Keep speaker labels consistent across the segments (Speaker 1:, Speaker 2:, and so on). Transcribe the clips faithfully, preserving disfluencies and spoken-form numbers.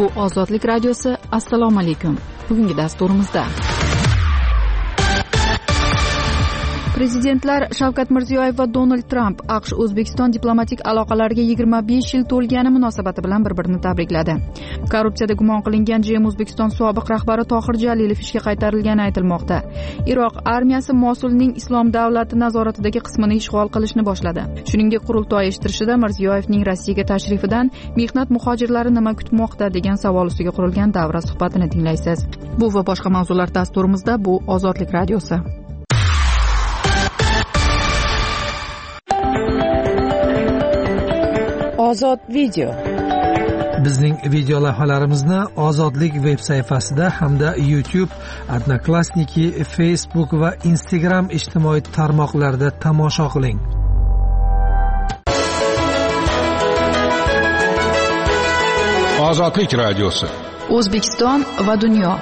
Speaker 1: Bu Ozodlik radiosi. Assalomu alaykum. Bugungi dasturimizda Prezidentlar Shavkat Mirziyoyev va Donald Tramp AQSh O'zbekiston diplomatik aloqalariga yigirma besh yil to'lgani munosabati bilan bir-birini tabrikladi. Korrupsiyada gumon qilingan Jem O'zbekiston sobiq rahbari Tohir Jalilov ishga qaytarilgani aytilmoqda. Iroq armiyasi Mosulning Islom davlati nazoratidagi qismini ishg'ol qilishni boshladi. Shuningdek, qurultoy ishtirishida Mirziyoyevning Rossiyaga tashrifidan mehnat muhojirlari nima kutmoqda degan savol ustiga qurilgan davra suhbatini tinglaysiz. Bu va boshqa mavzular dasturimizda. Bu Ozodlik radiosi. Ozod video.
Speaker 2: Bizning video lavhalarimizni Ozodlik veb sayfasida hamda YouTube, Odnoklassniki, Facebook va Instagram ijtimoiy tarmoqlarida tomosha qiling.
Speaker 3: Ozodlik radiosi.
Speaker 1: O'zbekiston va dunyo.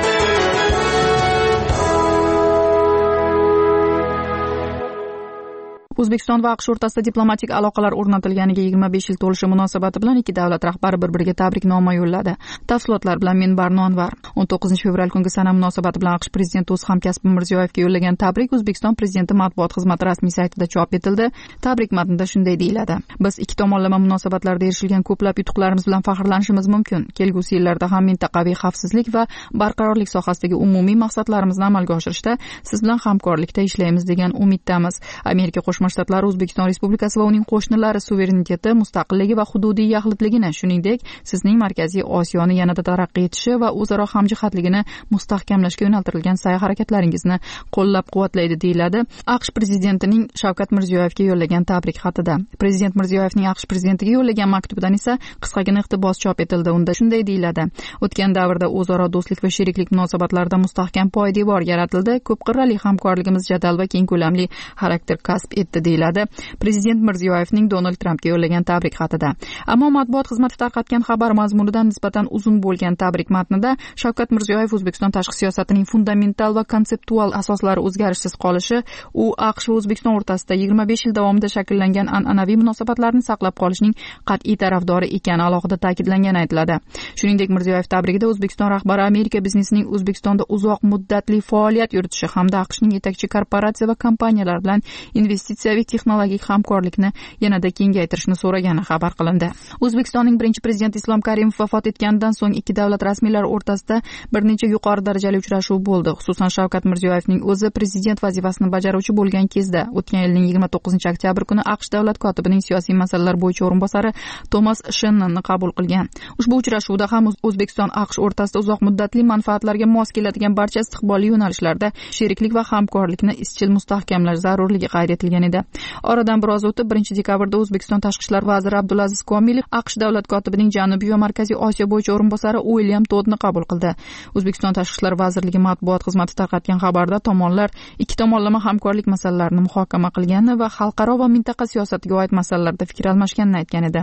Speaker 1: O'zbekiston va AQSh o'rtasida diplomatik aloqalar o'rnatilganiga yigirma besh yil to'lishi munosabati bilan ikki davlat rahbari bir-biriga tabriknoma yo'lladi. Tafsilotlar bilan men Barno Anvar. o'n to'qqizinchi fevral kungi sana munosabati bilan AQSh prezidenti o'z hamkasbi Mirziyoyevga yo'llagan tabrik O'zbekiston prezidenti matbuot xizmati rasmiy saytida chop etildi. Tabrik matnida shunday deyiladi: Biz ikki tomonlama munosabatlarda erishilgan ko'plab yutuqlarimiz bilan faxrlanishimiz mumkin. Kelgusi yillarda ham mintaqaviy xavfsizlik va barqarorlik sohasidagi umumiy maqsadlarimizni amalga oshirishda siz bilan hamkorlikda ishlaymiz degan umiddamiz. Amerika Qo'shma Shtatlari O'zbekiston Respublikasi va uning qo'shnilari suvereniteti, mustaqilligi va hududiy yaxlitligini, shuningdek, sizning Markaziy Osiyoni yanada taraqqiy etishi va o'zaro hamjihatligini mustahkamlashga yo'naltirilgan sa'y-harakatlaringizni qo'llab-quvvatlaydi deyiladi AQSh prezidentining Shavkat Mirziyoyevga yo'llagan tabrik xatida. Prezident Mirziyoyevning AQSh prezidentiga yo'llagan maktubidan esa qisqagina iqtibos chop etildi. Unda shunday deyiladi: O'tgan davrda o'zaro do'stlik va sheriklik munosabatlarida mustahkam poydevor yaratildi. Ko'p qirrali hamkorligimiz jadal va keng ko'lamli xarakter kasb etdi deyiladi Prezident Mirziyoyevning Donald Trampga yo'llagan tabrik xatida. Ammo matbuot xizmati tarqatgan xabar mazmunidan nisbatan uzun bo'lgan tabrik matnida Shavkat Mirziyoyev O'zbekiston tashqi siyosatining fundamental va konseptual asoslari o'zgarishsiz qolishi, u AQSh va O'zbekiston o'rtasida yigirma besh yil davomida shakllangan an'anaviy munosabatlarni saqlab qolishning qat'iy tarafdori ekani alohida ta'kidlangani aytiladi. Shuningdek, Mirziyoyev tabrigida O'zbekiston rahbari Amerika biznesining O'zbekistonda uzoq muddatli faoliyat yuritishi hamda AQShning yetakchi korporatsiya va kompaniyalar bilan investitsiyaviy texnologik hamkorlikni yanada kengaytirishni so'ragani xabar qilindi. O'zbekistonning birinchi prezidenti Islom Karimov vafot etganidan so'ng ikki davlat rasmiylari o'rtasida bir necha yuqori darajali uchrashuv bo'ldi. Xususan, Shavkat Mirziyoyevning o'zi prezident vazifasini bajaruvchi bo'lgan kezda o'tgan yilning yigirma to'qqizinchi oktyabr kuni AQSh davlat kotibining siyosiy masalalar bo'yicha o'rinbosari Tomas Shennonni qabul qilgan. Ushbu uchrashuvda ham O'zbekiston AQSh o'rtasida uzoq muddatli manfaatlarga mos keladigan barcha istiqbolli yo'nalishlarda sheriklik va hamkorlikni izchil mustahkamlash zarurligi qayd etilgan edi. Oradan biroz o'tib birinchi dekabrda O'zbekiston tashqi ishlar vaziri Abdulaziz Komilov AQSh davlat kotibining Janubiy va Markaziy Osiyo bo'yicha o'rinbosari Uilyam Toddni qabul qildi. O'zbekiston tashqi ishlar vazirligi matbuot xizmati tarqatgan xabarda tomonlar ikki tomonlama hamkorlik masalalarini muhokama qilgani va xalqaro va mintaqa siyosatiga oid masalalarda fikr almashganini aytgan edi.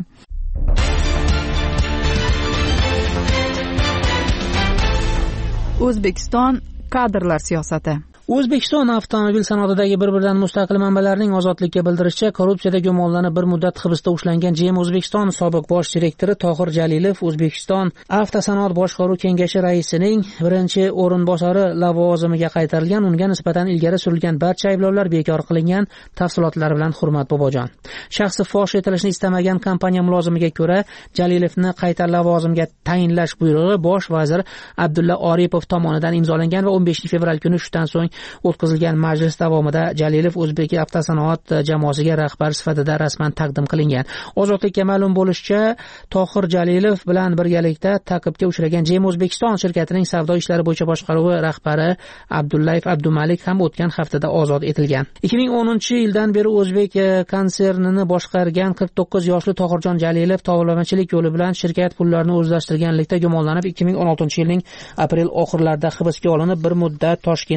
Speaker 1: O'zbekiston kadrlar siyosati.
Speaker 4: O'zbekiston avtomobil sanoatidagi bir-biridan mustaqil manbalarning ozodlikka bildirishicha korrupsiyada gumonlanib bir muddat hibsda ushlangan Jem O'zbekiston sobiq bosh direktori Tohir Jalilov O'zbekiston Avtosanoat boshqaruv kengashi raisining birinchi o'rinbosari lavozimiga qaytarilgan. Unga nisbatan ilgari surilgan barcha ayblovlar bekor qilingan. Tafsilotlar bilan Hurmat Bobojon. Shaxsi fosh etilishni istamagan kompaniya mulozimiga ko'ra Jalilovni qayta lavozimga tayinlash buyrug'i bosh vazir Abdulla Oripov tomonidan imzolangan va o'n beshinchi fevral kuni shundan so'ng o'tkazilgan majlis davomida Jalilov O'zbek Avtosanoat jamoasiga rahbar sifatida rasman taqdim qilingan. Ozodlikka ma'lum bo'lishicha, Tohir Jalilov bilan birgalikda ta'qibga uchragan Jem O'zbekiston shirkatining savdo ishlari bo'yicha boshqaruvi rahbari Abdullayev Abdumalik ham o'tgan haftada ozod etilgan. ikki ming o'ninchi yildan beri O'zbek konsernini boshqargan qirq to'qqiz yoshli Tohirjon Jalilov tovlamachilik yo'li bilan shirkat pullarini o'zlashtirganlikda gumonlanib ikki ming o'n oltinchi yilning aprel oxirlarida hibsga olinib, bir muddat Toshkentdagi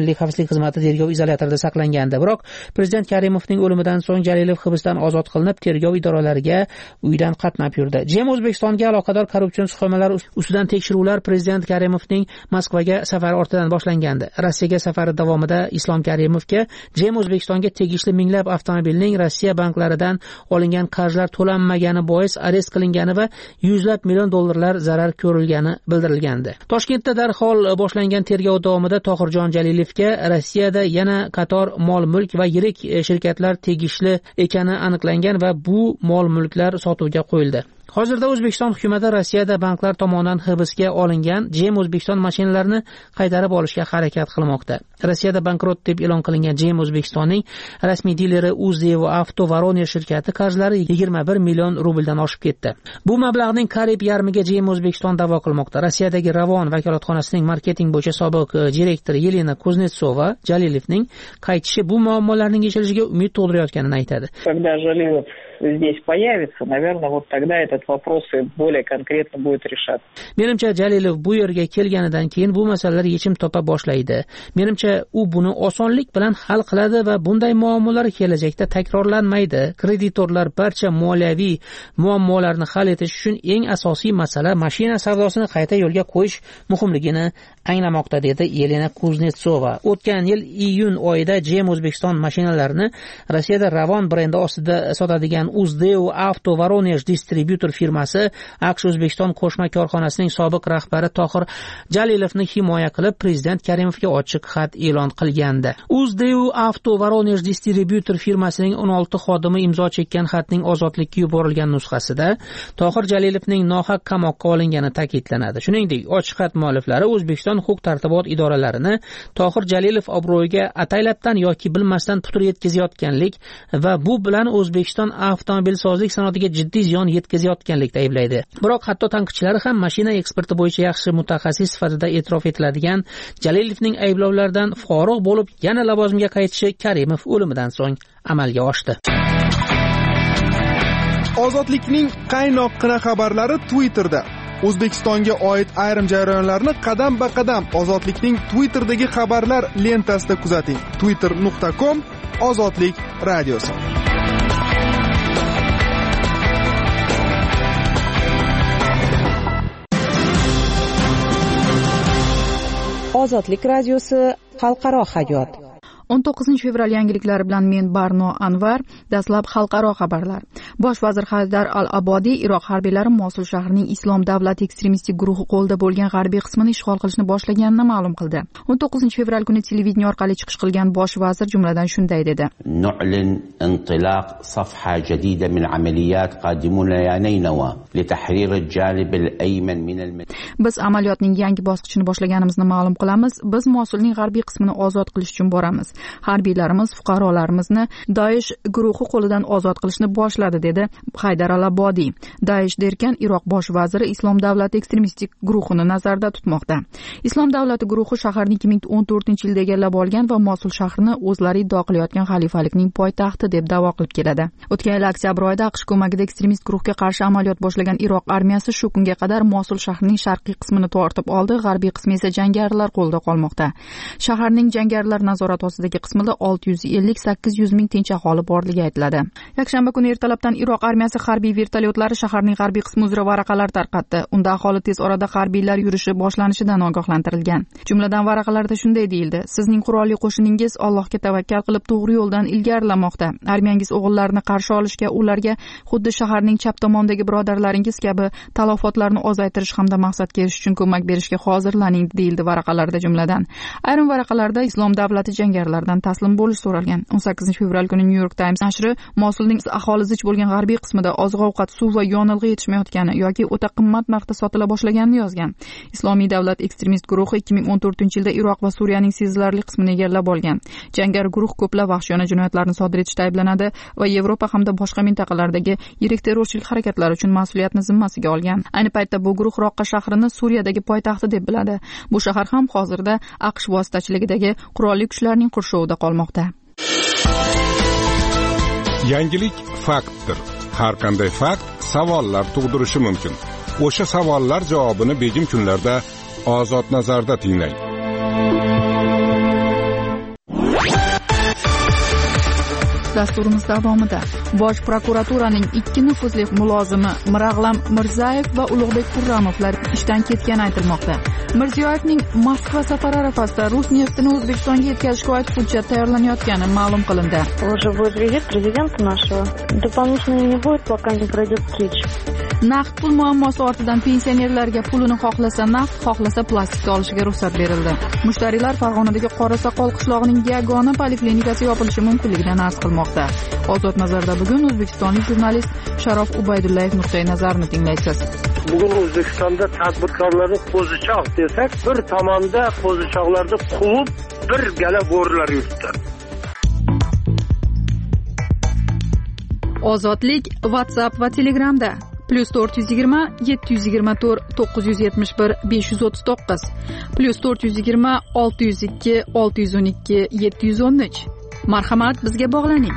Speaker 4: milliy xavfsizlik xizmati tergov izolyatorida saqlangandi. Biroq prezident Karimovning o'limidan so'ng Jalilov hibsdan ozod qilinib, tergov idoralariga uydan qatnab yurdi. Jem O'zbekistonga aloqador korrupsion suxromalar ustidan tekshiruvlar prezident Karimovning Moskvaga safari ortidan boshlangandi. Rossiyaga safari davomida Islom Karimovga Jem O'zbekistonga tegishli minglab avtomobilning Rossiya banklaridan olingan qarzlar to'lanmagani bois arest qilingani va yuzlab million dollarlar zarar ko'rilgani bildirilgandi. Toshkentda darhol boshlangan tergov davomida Tohirjon Jalilovga Rossiyada yana qator mol-mulk va yirik shirkatlar tegishli ekani aniqlangan va bu mol-mulklar sotuvga qo'yildi. Hozirda O'zbekiston hukumati Rossiyada banklar tomonidan hibsga olingan Jem O'zbekiston mashinalarini qaytarib olishga harakat qilmoqda. Rossiyada bankrot deb e'lon qilingan Jem O'zbekistonning rasmiy dileri Uzdevo Avto Voronezh shirkati qarzlari yigirma bir million rubldan oshib ketdi. Bu mablag'ning qariyb yarmiga Jem O'zbekiston da'vo qilmoqda. Rossiyadagi Ravon vakolatxonasining marketing bo'yicha sobiq direktori Yelena Kuznetsova Jalilovning qaytishi bu muammolarning yechilishiga umid tug'dirayotganini aytadi.
Speaker 3: Когда Jalilov здесь появится, наверное, вот тогда этот вопрос более конкретно будет решаться.
Speaker 4: Menimcha Jalilov bu yerga kelganidan keyin bu masalalar yechim topa boshlaydi. Menimcha u buni osonlik bilan hal qiladi va bunday muammolar kelajakda takrorlanmaydi. Kreditorlar barcha moliyaviy muammolarni hal etish uchun eng asosiy masala mashina savdosini qayta yo'lga qo'yish muhimligini anglamoqda, dedi Yelena Kuznetsova. O'tgan yil iyun oyida Jem O'zbekiston mashinalarini Rossiyada Ravon brendi ostida sotadigan Uzdevo Avto Voronezh distributor firmasi AQSh O'zbekiston qo'shma korxonasining sobiq rahbari Tohir Jalilovni himoya qilib prezident Karimovga ochiq xat e'lon qilgandi. Uzdevo Avto Voronezh distributor firmasining o'n olti xodimi imzo chekkan xatning ozodlikka yuborilgan nusxasida Tohir Jalilovning nohaq qamoqqa olingani ta'kidlanadi. Shuningdek, ochiq xat mualliflari O'zbekiston huquq-tartibot idoralarini Tohir Jalilov obro'yiga ataylabdan yoki bilmasdan putur yetkazayotganlik va bu bilan O'zbekiston avtomobilsozlik sanoatiga jiddiy ziyon yetkazayotganlikda ayblaydi. Biroq hatto tanqidchilar ham mashina eksporti bo'yicha yaxshi mutaxassis sifatida e'tirof etiladigan Jalilovning ayblovlaridan forig' bo'lib, yana lavozimga qaytishi Karimov o'limidan so'ng amalga oshdi.
Speaker 5: Ozodlikning qaynoqqina xabarlari Twitterda. O'zbekistonga oid ayrim jarayonlarni qadam-ba-qadam Ozodlikning Twitter'dagi xabarlar lentasida kuzating. twitter nuqta com Ozodlik radiosi.
Speaker 6: Ozodlik radiosi xalqaro hayot.
Speaker 1: o'n to'qqizinchi fevral yangiliklari bilan men Barno Anvar. Dastlab xalqaro xabarlar. Bosh vazir Haydar al-Abodiy Iroq harbiylari Mosul shahrining Islom davlati ekstremistik guruhi qo'lida bo'lgan g'arbiy qismini ishg'ol qilishni boshlaganini ma'lum qildi. o'n to'qqizinchi fevral kuni televideniya orqali chiqish qilgan bosh vazir jumladan shunday dedi:
Speaker 7: "Nu'lin intiloq safha jadida min amaliyat qadimuna ya Naynawa li tahrir al-janib al-ayman min al." Biz
Speaker 1: amaliyotning yangi bosqichini boshlaganimizni ma'lum qilamiz. Biz Mosulning g'arbiy qismini ozod qilish uchun boramiz. Harbiylarimiz fuqarolarimizni Daesh guruhi qo'lidan ozod qilishni boshladi, dedi Haydar al-Abodiy. Daesh derkan Iroq bosh vaziri Islom davlati ekstremistik guruhini nazarda tutmoqda. Islom davlati guruhi shaharni ikki ming o'n to'rtinchi yilda egallab olgan va Mosul shahrini o'zlari iddao qilayotgan xalifalikning poytaxti deb da'vo qilib keladi. O'tgan yil oktyabr oyida AQSh ko'magida ekstremist guruhga qarshi amaliyot boshlagan Iroq armiyasi shu kunga qadar Mosul shahrining sharqiy qismini tortib oldi, g'arbiy qismi esa jangarilar qo'lida qolmoqda. Shaharning jangarilar nazorati ostidagi qismida olti yuz ellik sakkiz yuz ming tinch aholi borligi aytiladi. Yakshanba kuni ertalabdan Iroq armiyasi harbiy vertolyotlari shaharning g'arbiy qismi uzra varaqalar tarqatdi. Unda aholi tez orada harbiylar yurishi boshlanishidan ogohlantirilgan. Jumladan varaqalarda shunday deyildi: "Sizning qurolli qo'shiningiz Allohga tavakkal qilib to'g'ri yo'ldan ilgarilamoqda. Armiyangiz o'g'illarini qarshi olishga, ularga xuddi shaharning chap tomonidagi birodarlaringiz kabi talafotlarni ozaytirish hamda maqsadga erishish uchun ko'mak berishga hozirlaning", deyildi varaqalarda jumladan. Ayrim varaqalarda Islom davlati jangarilardan taslim bo'lish so'ralgan. o'n sakkizinchi fevral kuni New York Times nashri Mosulning aholi zich bo'lgan g'arbiy qismida oziq-ovqat, suv va yonilg'i yetishmayotgani yoki o'ta qimmat narxda sotila boshlaganini yozgan. Islomiy davlat ekstremist guruhi ikki ming o'n to'rtinchi yilda Iroq va Suriyaning sezilarli qismini egallab olgan. Jangar guruh ko'plab vahshiyona jinoyatlarni sodir etishda ayblanadi va Yevropa hamda boshqa mintaqalardagi yirik terrorchilik harakatlari uchun mas'uliyatni zimmasiga olgan. Ayni paytda bu guruh Roqqa shahrini Suriyadagi poytaxti deb biladi. Bu shahar ham hozirda AQSh vositachiligidagi qurolli kuchlarning qurshovida qolmoqda.
Speaker 8: Yangilik faktdir. Har qanday fakt savollar tug'dirishi mumkin. O'sha savollar javobini begim kunlarda Ozod nazarda tinglang.
Speaker 1: dasturimiz davomida Bosh prokuraturaning ikki nufuzli mulozimi Mirag'lam Mirzayev va Ulug'bek Qurramovlar ishdan ketgani aytilmoqda. Mirziyoyevning Moskva safari arafasida rus neftini O'zbekistonga yetkazishga oid hujjat tayyorlanayotgani ma'lum qilindi.
Speaker 9: Уже будет визит президента нашего. Дополнительно не будет, пока не пройдет встреча.
Speaker 1: Naqd pul muammosi ortidan pensionerlarga pulini xohlasa naqd, xohlasa plastikda olishiga ruxsat berildi. Mushtariylar Farg'onadagi Qorasoqol qishlog'ining yagona poliklinikasi yopilishi mumkinligidan arz qilmoqda. Ozod nazarda bugun o'zbekistonlik jurnalist Sharof Ubaydullayev nuqtai nazarini tinglaysiz.
Speaker 10: Bugun O'zbekistonda tadbirkorlarni qo'zichoq desak, bir tomonda qo'zichoqlarni quvib, bir gala bo'rilar yuribdi.
Speaker 1: Ozodlik WhatsApp va Telegramda plus to'rt yuz yigirma yetti yuz yigirma to'rt to'qqiz yuz yetmish bir besh yuz o'ttiz to'qqiz plus to'rt yuz yigirma olti yuz ikki olti yuz o'n ikki yetti yuz o'n uch. Marhamat, bizga bog'laning.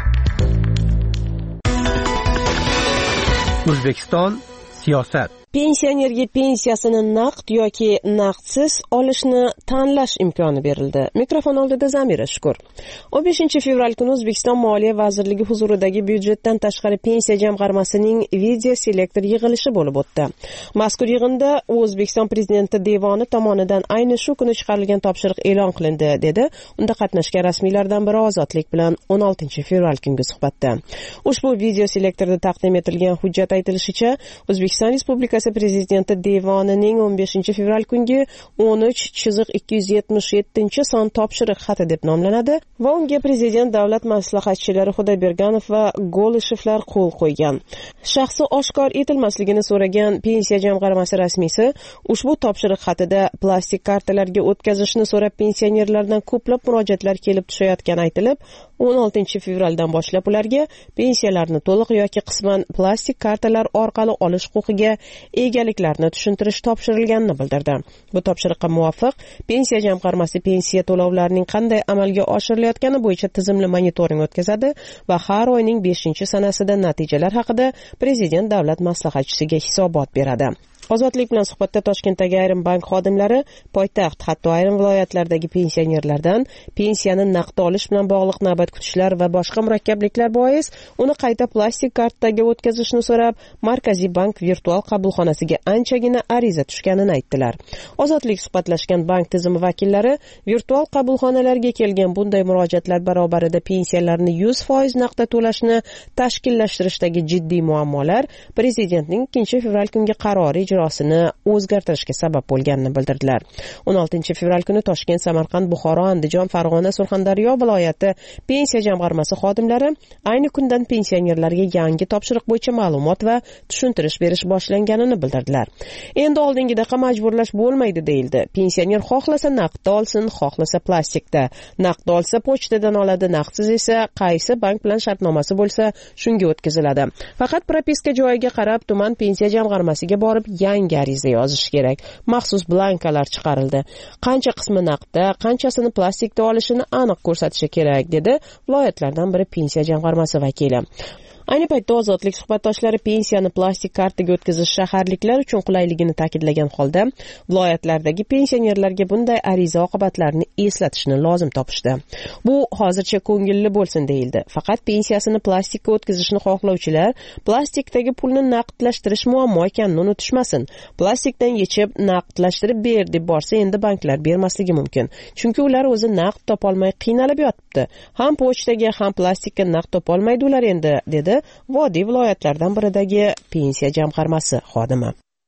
Speaker 11: O'zbekiston siyosat.
Speaker 6: Pensionerga pensiyasini naqd yoki naqdsiz olishni tanlash imkoni berildi. Mikrofon oldida Zamira Shukur. o'n beshinchi fevral kuni O'zbekiston Moliya vazirligi huzuridagi byudjetdan tashqari pensiya jamg'armasining video selektor yig'ilishi bo'lib o'tdi. Mazkur yig'inda O'zbekiston Prezidenti devoni tomonidan ayni shu kuni chiqarilgan topshiriq e'lon qilindi, dedi. Unda qatnashgan rasmiylardan biri Ozodlik bilan o'n oltinchi fevral kungi suhbatda. Ushbu video selektorda taqdim etilgan hujjat aytilishicha, O'zbekiston Respublikasi Prezidenti devonining o'n beshinchi fevral kungi o'n uch ikki yuz yetmish yetti son topshiriq xati deb nomlanadi va unga Prezident davlat maslahatchilari Xudoyberganov va Golishevlar qo'l qo'ygan. Shaxsi oshkor etilmasligini so'ragan pensiya jamg'armasi rasmiysi ushbu topshiriq xatida plastik kartalarga o'tkazishni so'rab pensionerlardan ko'plab murojaatlar kelib tushayotgani aytilib, o'n oltinchi fevraldan boshlab ularga pensiyalarni to'liq yoki qisman plastik kartalar orqali olish huquqiga egaliklarni tushuntirish topshirilganini bildirdi. Bu topshiriqqa muvofiq pensiya jamg'armasi pensiya to'lovlarining qanday amalga oshirilayotgani bo'yicha tizimli monitoring o'tkazadi va har oyning beshinchi sanasida natijalar haqida Prezident davlat maslahatchisiga hisobot beradi. Ozodlik bilan suhbatda Toshkentdagi ayrim bank xodimlari poytaxt, hatto ayrim viloyatlardagi pensionerlardan pensiyani naqd olish bilan bog'liq navbat kutishlar va boshqa murakkabliklar bois uni qayta plastik kartaga o'tkazishni so'rab, Markaziy bank virtual qabulxonasiga anchagina ariza tushganini aytdilar. Ozodlik suhbatlashgan bank tizimi vakillari virtual qabulxonalarga kelgan bunday murojaatlar barobarida pensiyalarni yuz foiz naqdda to'lashni tashkillashtirishdagi jiddiy muammolar Prezidentning ikkinchi fevral kungi qarori ijrosini o'zgartirishga sabab bo'lganini bildirdilar. o'n oltinchi fevral kuni Toshkent, Samarqand, Buxoro, Andijon, Farg'ona, Surxondaryo viloyati pensiya jamg'armasi xodimlari ayni kundan pensionerlarga yangi topshiriq bo'yicha ma'lumot va tushuntirish berish boshlanganini bildirdilar. Endi oldingidaqa majburlash bo'lmaydi deyildi. Pensioner xohlasa naqdda olsin, xohlasa plastikda. Naqd olsa pochtadan oladi, naqdsiz esa qaysi bank bilan shartnomasi bo'lsa, shunga o'tkaziladi. Faqat propiska joyiga qarab tuman pensiya jamg'armasiga borib yangi ariza yozish kerak. Maxsus blankalar chiqarildi. Qancha qismi naqdda, qanchasini plastikda olishini aniq ko'rsatishi kerak, dedi viloyatlardan biri pensiya jamg'armasi vakili. Ayni paytda Ozodlik suhbatdoshlari pensiyani plastik kartaga o'tkazish shaharliklar uchun qulayligini ta'kidlagan holda, viloyatlardagi pensionerlarga bunday ariza oqibatlarini eslatishni lozim topishdi. Bu hozircha ko'ngilli bo'lsin deyildi. Faqat pensiyasini plastikka o'tkazishni xohlovchilar plastikdagi pulni naqdlashtirish muammo ekanini unutishmasin. Plastikdan yechib naqdlashtirib ber deb borsa endi banklar bermasligi mumkin. Chunki ular o'zi naqd topolmay qiynalib yotibdi. Ham pochtaga, ham plastikka naqd topolmaydi ular endi, dedi Vodiy viloyatlaridan biridagi pensiya jamg'armasi xodimi.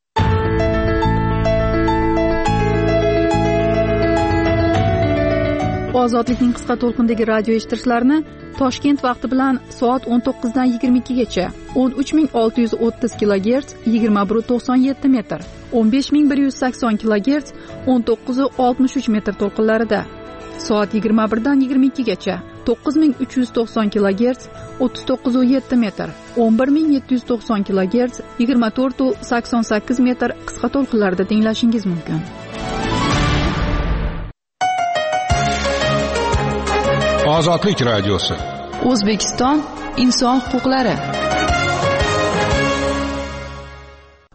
Speaker 1: Ozodlikning qisqa to'lqindagi radio eshittirishlarni Toshkent vaqti bilan soat o'n to'qqizdan yigirma ikkigacha o'n uch ming olti yuz o'ttiz kilogerts yigirma bir to'qson yetti metr, o'n besh ming bir yuz sakson kilogerts o'n to'qqiz oltmish uch metr to'lqinlarida, soat yigirma birdan yigirma ikkigacha to'qqiz ming uch yuz to'qson kilogerts o'ttiz to'qqiz yetti metr, o'n bir ming yetti yuz to'qson kilogerts yigirma to'rt sakson sakkiz metr qisqa to'lqinlarda tinglashingiz mumkin.
Speaker 8: Ozodlik radiosi.
Speaker 1: O'zbekiston inson huquqlari.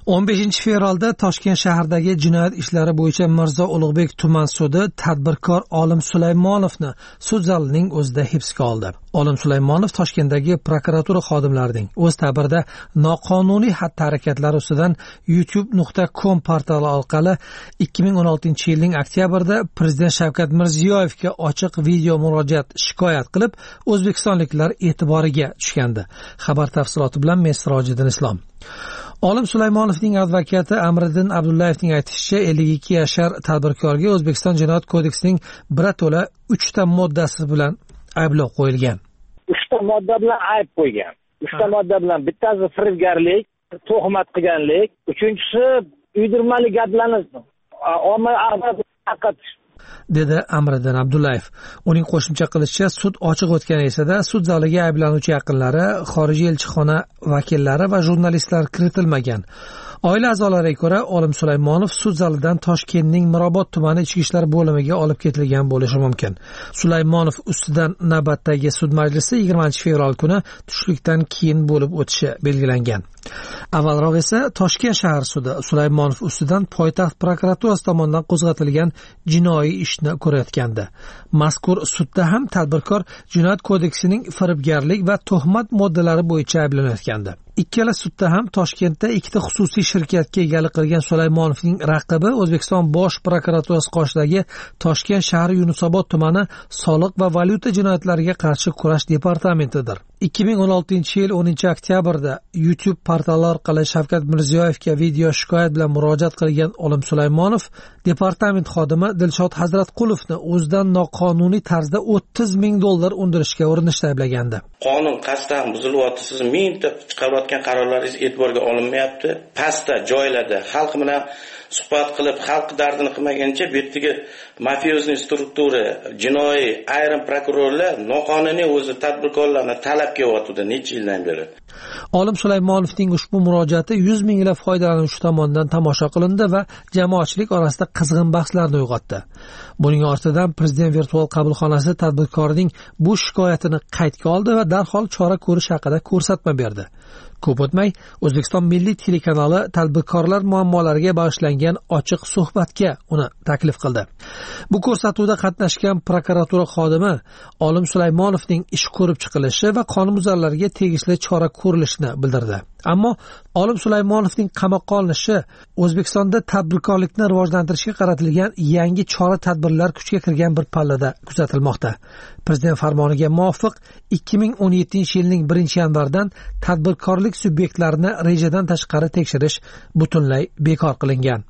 Speaker 2: o'n beshinchi fevralda Toshkent shahridagi jinoyat ishlari bo'yicha Mirzo Ulug'bek tuman sudi tadbirkor Olim Sulaymonovni sud zalining o'zida hibsga oldi. Olim Sulaymonov Toshkentdagi prokuratura xodimlarining o'z ta'birida noqonuniy xatti-harakatlari ustidan youtube nuqta com portali orqali ikki ming o'n oltinchi yilning oktyabrida Prezident Shavkat Mirziyoyevga ochiq video murojaat shikoyat qilib, o'zbekistonliklar e'tiboriga tushgandi. Xabar tafsiloti bilan men Sirojiddin Islom. Olim Sulaymonovning advokati Amriddin Abdullayevning aytishicha, ellik ikki yashar tadbirkorga O'zbekiston Jinoyat kodeksining birato'la uchta moddasi bilan ayblov qo'yilgan.
Speaker 12: uchta modda bilan ayb qo'ygan. uchta modda bilan bittasi firibgarlik, tuhmat qilganlik, uchinchisi uydirmali gaplarni ommaviy axborot tarqatish,
Speaker 2: dedi Amriddin Abdullayev. Uning qo'shimcha qilishicha, sud ochiq o'tgan esa-da sud zaliga ayblanuvchi yaqinlari, xorijiy elchixona vakillari va jurnalistlar kiritilmagan. Oila a'zolariga ko'ra, Olim Sulaymonov sud zalidan Toshkentning Mirobod tumani ichki ishlar bo'limiga olib ketilgan bo'lishi mumkin. Sulaymonov ustidan navbatdagi sud majlisi yigirmanchi fevral kuni tushlikdan keyin bo'lib o'tishi belgilangan. Avvalroq esa Toshkent shahar sudi Sulaymonov ustidan poytaxt prokuraturasi tomonidan qo'zg'atilgan jinoiy ishni ko'rayotgandi. Mazkur sudda ham tadbirkor Jinoyat kodeksining firibgarlik va tuhmat moddalari bo'yicha ayblanayotgandi. Ikkala sudda ham Toshkentda ikkita xususiy shirkatga egalik qilgan Sulaymonovning raqibi O'zbekiston Bosh prokuraturasi qoshidagi Toshkent shahri Yunusobod tumani soliq va valyuta jinoyatlariga qarshi kurash departamentidir. ikki ming o'n oltinchi yil o'ninchi oktyabrda YouTube portali orqali Shavkat Mirziyoyevga video shikoyat bilan murojaat qilgan Olim Sulaymonov departament xodimi Dilshod Hazratqulovni o'zidan noqonuniy tarzda o'ttiz ming dollar undirishga urinishda ayblagandi.
Speaker 13: Qonun qasddan buzilyapti, siz mingta chiqarayotgan qarorlaringiz e'tiborga olinmayapti. Pastda joylarda xalq bilan suhbat qilib, xalq dardini qilmagancha bu yerdagi mafiyozniy struktura, jinoiy ayrim prokurorlar noqonuniy o'zi tadbirkorlarni talab qilyapti necha yildan beri.
Speaker 2: Olim Sulaymonovning ushbu murojaati yuz minglab foydalanuvchi tomonidan tomosha qilindi va jamoatchilik orasida qizg'in bahslarni uyg'otdi. Buning ortidan Prezident virtual qabulxonasi tadbirkorning bu shikoyatini qaydga oldi va darhol chora ko'rish haqida ko'rsatma berdi. Ko'p o'tmay O'zbekiston Milliy telekanali tadbirkorlar muammolariga bag'ishlangan ochiq suhbatga uni taklif qildi. Bu ko'rsatuvda qatnashgan prokuratura xodimi Olim Sulaymonovning ish ko'rib chiqilishi va qonunbuzarlarga tegishli chora ko'rilishini bildirdi. Ammo Olim Sulaymonovning qamoqqa olinishi O'zbekistonda tadbirkorlikni rivojlantirishga qaratilgan yangi chora-tadbirlar kuchga kirgan bir pallada kuzatilmoqda. Prezident farmoniga muvofiq ikki ming o'n yettinchi yilning birinchi yanvardan tadbirkorlik subyektlarini rejadan tashqari tekshirish butunlay bekor qilingan.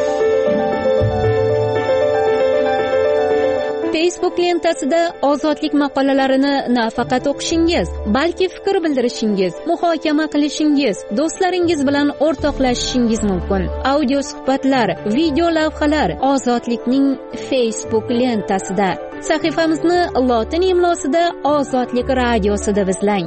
Speaker 14: Facebook lentasida ozodlik maqolalarini nafaqat o'qishingiz, balki fikr bildirishingiz, muhokama qilishingiz, do'stlaringiz bilan o'rtoqlashishingiz mumkin. Audio suhbatlar, video lavhalar Ozodlikning Facebook lentasida. Sahifamizni lotin imlosida Ozodlik radiosida izlang.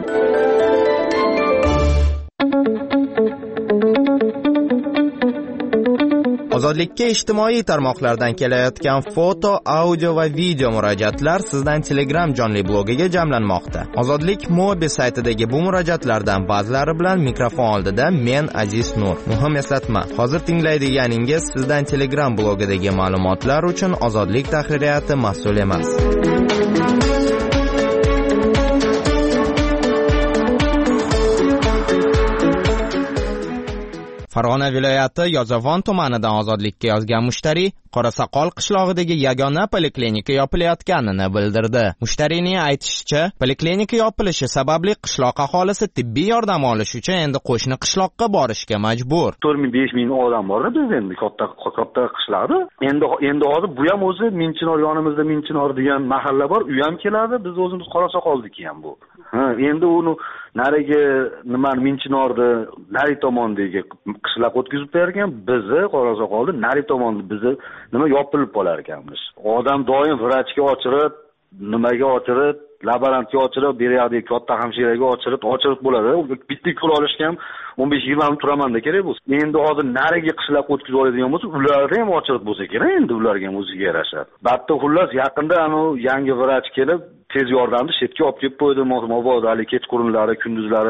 Speaker 15: Ozodlikka ijtimoiy tarmoqlardan kelayotgan foto, audio va video murojaatlar sizdan Telegram jonli blogiga jamlanmoqda. Ozodlik Mobi saytidagi bu murojaatlardan ba'zilari bilan mikrofon oldida men Aziz Nur. Muhim eslatma, hozir tinglaydiganingiz sizdan Telegram blogidagi ma'lumotlar uchun Ozodlik tahririyati mas'ul emas. Farg'ona viloyati Yozyovon tumanidan Ozodlikka yozgan mushtariy Qorasoqol qishlog'idagi yagona poliklinika yopilayotganini bildirdi. Mushtariyning aytishicha, poliklinika yopilishi sababli qishloq aholisi tibbiy yordam olish uchun endi qo'shni qishloqqa borishga majbur.
Speaker 16: to'rt ming besh ming odam bor biz endi katta katta qishloqda. Endi endi hozir bu ham o'zi Minchinor yonimizda Minchinor degan mahalla bor, u ham keladi. Biz o'zimiz Qorasoqolniki ham bu. Ha, endi uni narigi nima Minchinorni nari tomondagi qishloq o'tkazib bergan, bizni Qorasoqolni nari tomonni bizni nima yopilib qolar ekanmiz. Odam doim vrachga ochirib, nimaga ochirib, laborantga ochirib, beriyadagi katta hamshiraga ochirib, ochirib bo'ladi. Bitta pul olishga ham o'n besh yigirma ming turamanda kerak bo'lsa. Endi hozir narigi qishloq o'tkazib oladigan bo'lsa, ularni ham ochirib bo'lsa kerak, endi ularga ham o'ziga yarasha. Batda xullas yaqinda anu yangi vrach kelib, tez yordamni chetga olib kelib qo'ydi. Mabodo hali kechqurunlari, kunduzlari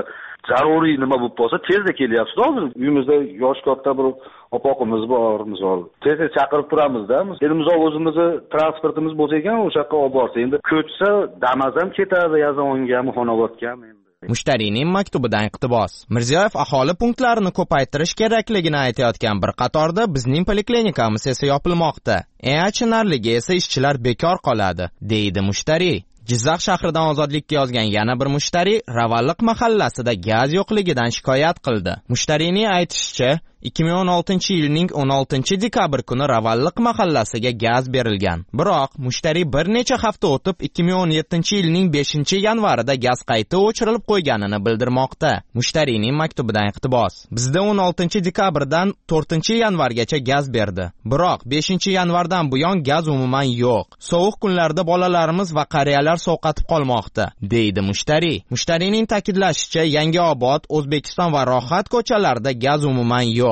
Speaker 16: zaruriy nima bo'lib qolsa tezda kelyapsiz. Hozir uyimizda yosh katta bir opoqimiz bor, misol. Tez-tez chaqirib turamizda. Endi misol o'zimizni transportimiz bo'lsa ekan, o'sha yoqqa olib borsa, endi ko'chsa Damas ham ketadi, Yazonga, Muxonovodga ham.
Speaker 15: Mushtariyning maktubidan iqtibos. Mirziyoyev aholi punktlarini ko'paytirish kerakligini aytayotgan bir qatorda bizning poliklinikamiz esa yopilmoqda. Eng achinarligi esa ishchilar bekor qoladi, deydi mushtariy. Jizzax shahridan Ozodlikka yozgan yana bir mushtariy Ravalliq mahallasida gaz yo'qligidan shikoyat qildi. Mushtariyning aytishicha, ikki ming o'n oltinchi yilning o'n oltinchi dekabr kuni Ravalliq mahallasiga gaz berilgan. Biroq mushtariy bir necha hafta o'tib ikki ming o'n yettinchi yilning beshinchi yanvarida gaz qayta o'chirilib qo'yganini bildirmoqda. Mushtariyning maktubidan iqtibos. Bizda o'n oltinchi dekabrdan to'rtinchi yanvargacha gaz berdi. Biroq beshinchi yanvardan buyon gaz umuman yo'q. Sovuq kunlarda bolalarimiz va qariyalar sovqatib qolmoqda, deydi mushtariy. Mushtariyning ta'kidlashicha, Yangiobod, O'zbekiston va Rohat ko'chalarida gaz umuman yo'q.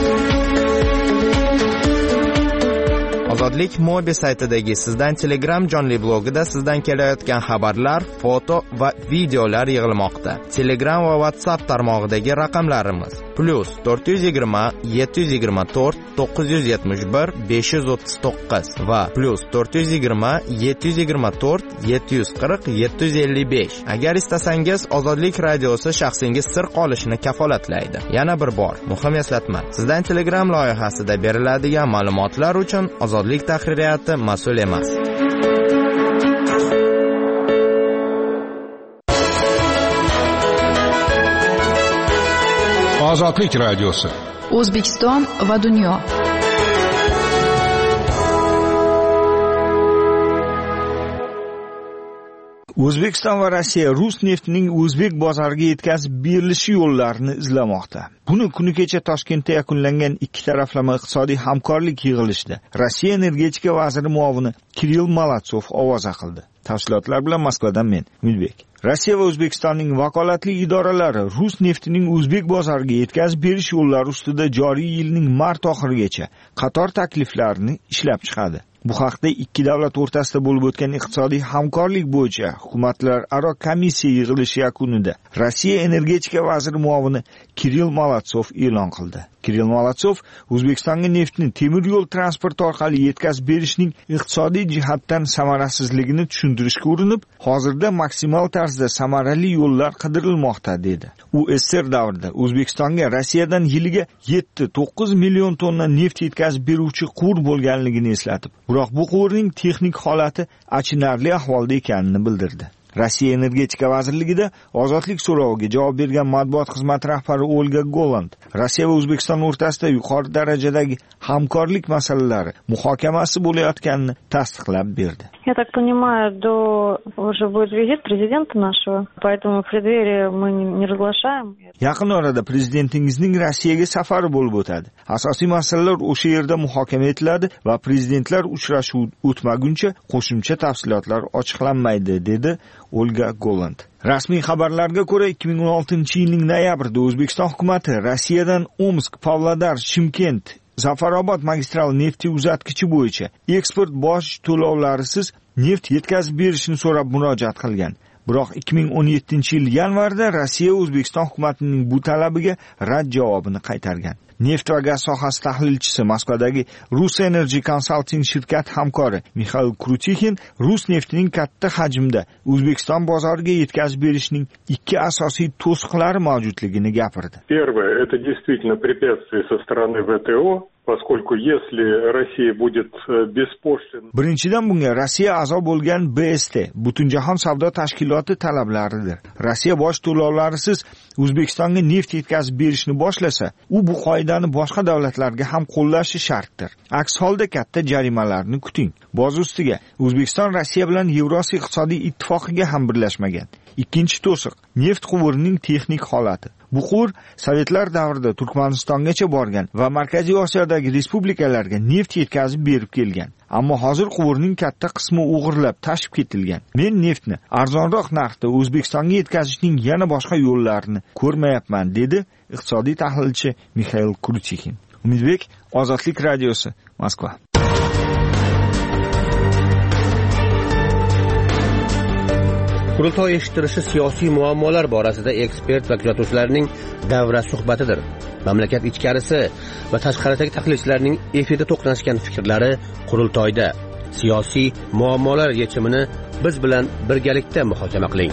Speaker 15: Ozodlik Mobi saytidagi Sizdan Telegram jonli blogida sizdan kelayotgan xabarlar, foto va videolar yig'ilmoqda. Telegram va WhatsApp tarmog'idagi raqamlarimiz plus to'rt yuz yigirma yetti yuz yigirma to'rt to'qqiz yuz yetmish bir besh yuz o'ttiz to'qqiz va plus to'rt yuz yigirma yetti yuz yigirma to'rt yetti yuz qirq yetti yuz ellik besh. Agar istasangiz Ozodlik radiosi shaxsingiz sir qolishini kafolatlaydi. Yana bir bor muhim eslatma. Sizdan Telegram loyihasida beriladigan ma'lumotlar uchun Ozodlik tahririyati mas'ul emas.
Speaker 8: Ozodlik radiosi.
Speaker 1: O'zbekiston va dunyo.
Speaker 17: O'zbekiston va Rossiya rus neftining o'zbek bozoriga yetkazib berilishi yo'llarini izlamoqda. Buni kuni kecha Toshkentda yakunlangan ikki taraflama iqtisodiy hamkorlik yig'ilishida Rossiya energetika vaziri muovini Kirill Malatsov ovoza qildi. Tafsilotlar bilan Moskvadan men, Umidbek. Rossiya va O'zbekistonning vakolatli idoralari rus neftining o'zbek bozoriga yetkazib berish yo'llari ustida joriy yilning mart oxirigacha qator takliflarni ishlab chiqadi. Bu haqda ikki davlat o'rtasida bo'lib o'tgan iqtisodiy hamkorlik bo'yicha hukumatlararo komissiya yig'ilishi yakunida Rossiya energetika vaziri muovini Kirill Malatsov e'lon qildi. Kirill Malatsov O'zbekistonga neftni temir yo'l transporti orqali yetkazib berishning iqtisodiy jihatdan samarasizligini tushuntirishga urinib, hozirda maksimal tarzda samarali yo'llar qidirilmoqda dedi. U S S R davrida O'zbekistonga Rossiyadan yiliga yetti to'qqiz million tonna neft yetkazib beruvchi quvur bo'lganligini eslatib, biroq bu quvurning texnik holati achinarli ahvolda ekanini bildirdi. Rossiya energetika vazirligida ozodlik so'roviga javob bergan matbuot xizmati rahbari Olga Goland Rossiya va O'zbekiston o'rtasida yuqori darajadagi hamkorlik masalalari muhokamasi bo'layotganini tasdiqlab berdi.
Speaker 9: Я так понимаю, до уже будет визит президента нашего, поэтому в преддверии мы не разглашаем.
Speaker 17: Yaqin orada prezidentingizning Rossiyaga safari bo'lib o'tadi. Asosiy masalalar o'sha yerda muhokama etiladi va prezidentlar uchrashuvi o'tmaguncha qo'shimcha tafsilotlar ochiqlanmaydi, dedi Olga Goland. Rasmiy xabarlarga ko'ra ikki ming o'n oltinchi yilning noyabrida O'zbekiston hukumatı Rossiyadan Omsk, Pavlodar, Shimkent, Zafarobod magistral nefti uzatkichi bo'yicha eksport boj to'lovlarisiz neft yetkazib berishni so'rab murojaat qilgan. Biroq ikki ming o'n yettinchi yil yanvarda Rossiya O'zbekiston hukumatining bu talabiga rad javobini qaytargan. Neft va gaz sohasi tahlilchisi Moskvadagi Rus Energy Consulting shirkati hamkori Mixail Krutikhin rus neftining katta hajmda O'zbekiston bozoriga yetkazib berishning ikki asosiy to'siqlari mavjudligini gapirdi.
Speaker 18: Первое это действительно препятствие со стороны вэ тэ о, поскольку если Россия будет беспошлино.
Speaker 17: Birinchidan bunga Rossiya a'zo bo'lgan B S T, Butunjahon savdo tashkiloti talablaridir. Rossiya boj to'lovlarisiz O'zbekistonga neft yetkazib berishni boshlasa, u bu qoidani boshqa davlatlarga ham qo'llashi shartdir. Aks holda katta jarimalarni kuting. Boz ustiga O'zbekiston Rossiya bilan Yevrosiyo iqtisodiy ittifoqiga ham birlashmagan. Ikkinchi to'siq neft quvurining texnik holati. Bu quvur Sovetlar davrida Turkmanistongacha borgan va Markaziy Osiyodagi respublikalarga neft yetkazib berib kelgan. Ammo hozir quvurning katta qismi o'g'irlab tashib ketilgan. Men neftni arzonroq narxda O'zbekistonga yetkazishning yana boshqa yo'llarini ko'rmayapman, dedi iqtisodiy tahlilchi Mixail Krutikhin. Umidbek, Ozodlik radiosi, Moskva.
Speaker 11: Qurultoy eshittirishi siyosiy muammolar borasida ekspert va kuzatuvchilarning davra suhbatidir. Mamlakat ichkarisi va tashqaridagi tahlilchilarning efirda to'qnashgan fikrlari qurultoyda. Siyosiy muammolar yechimini biz bilan birgalikda muhokama qiling.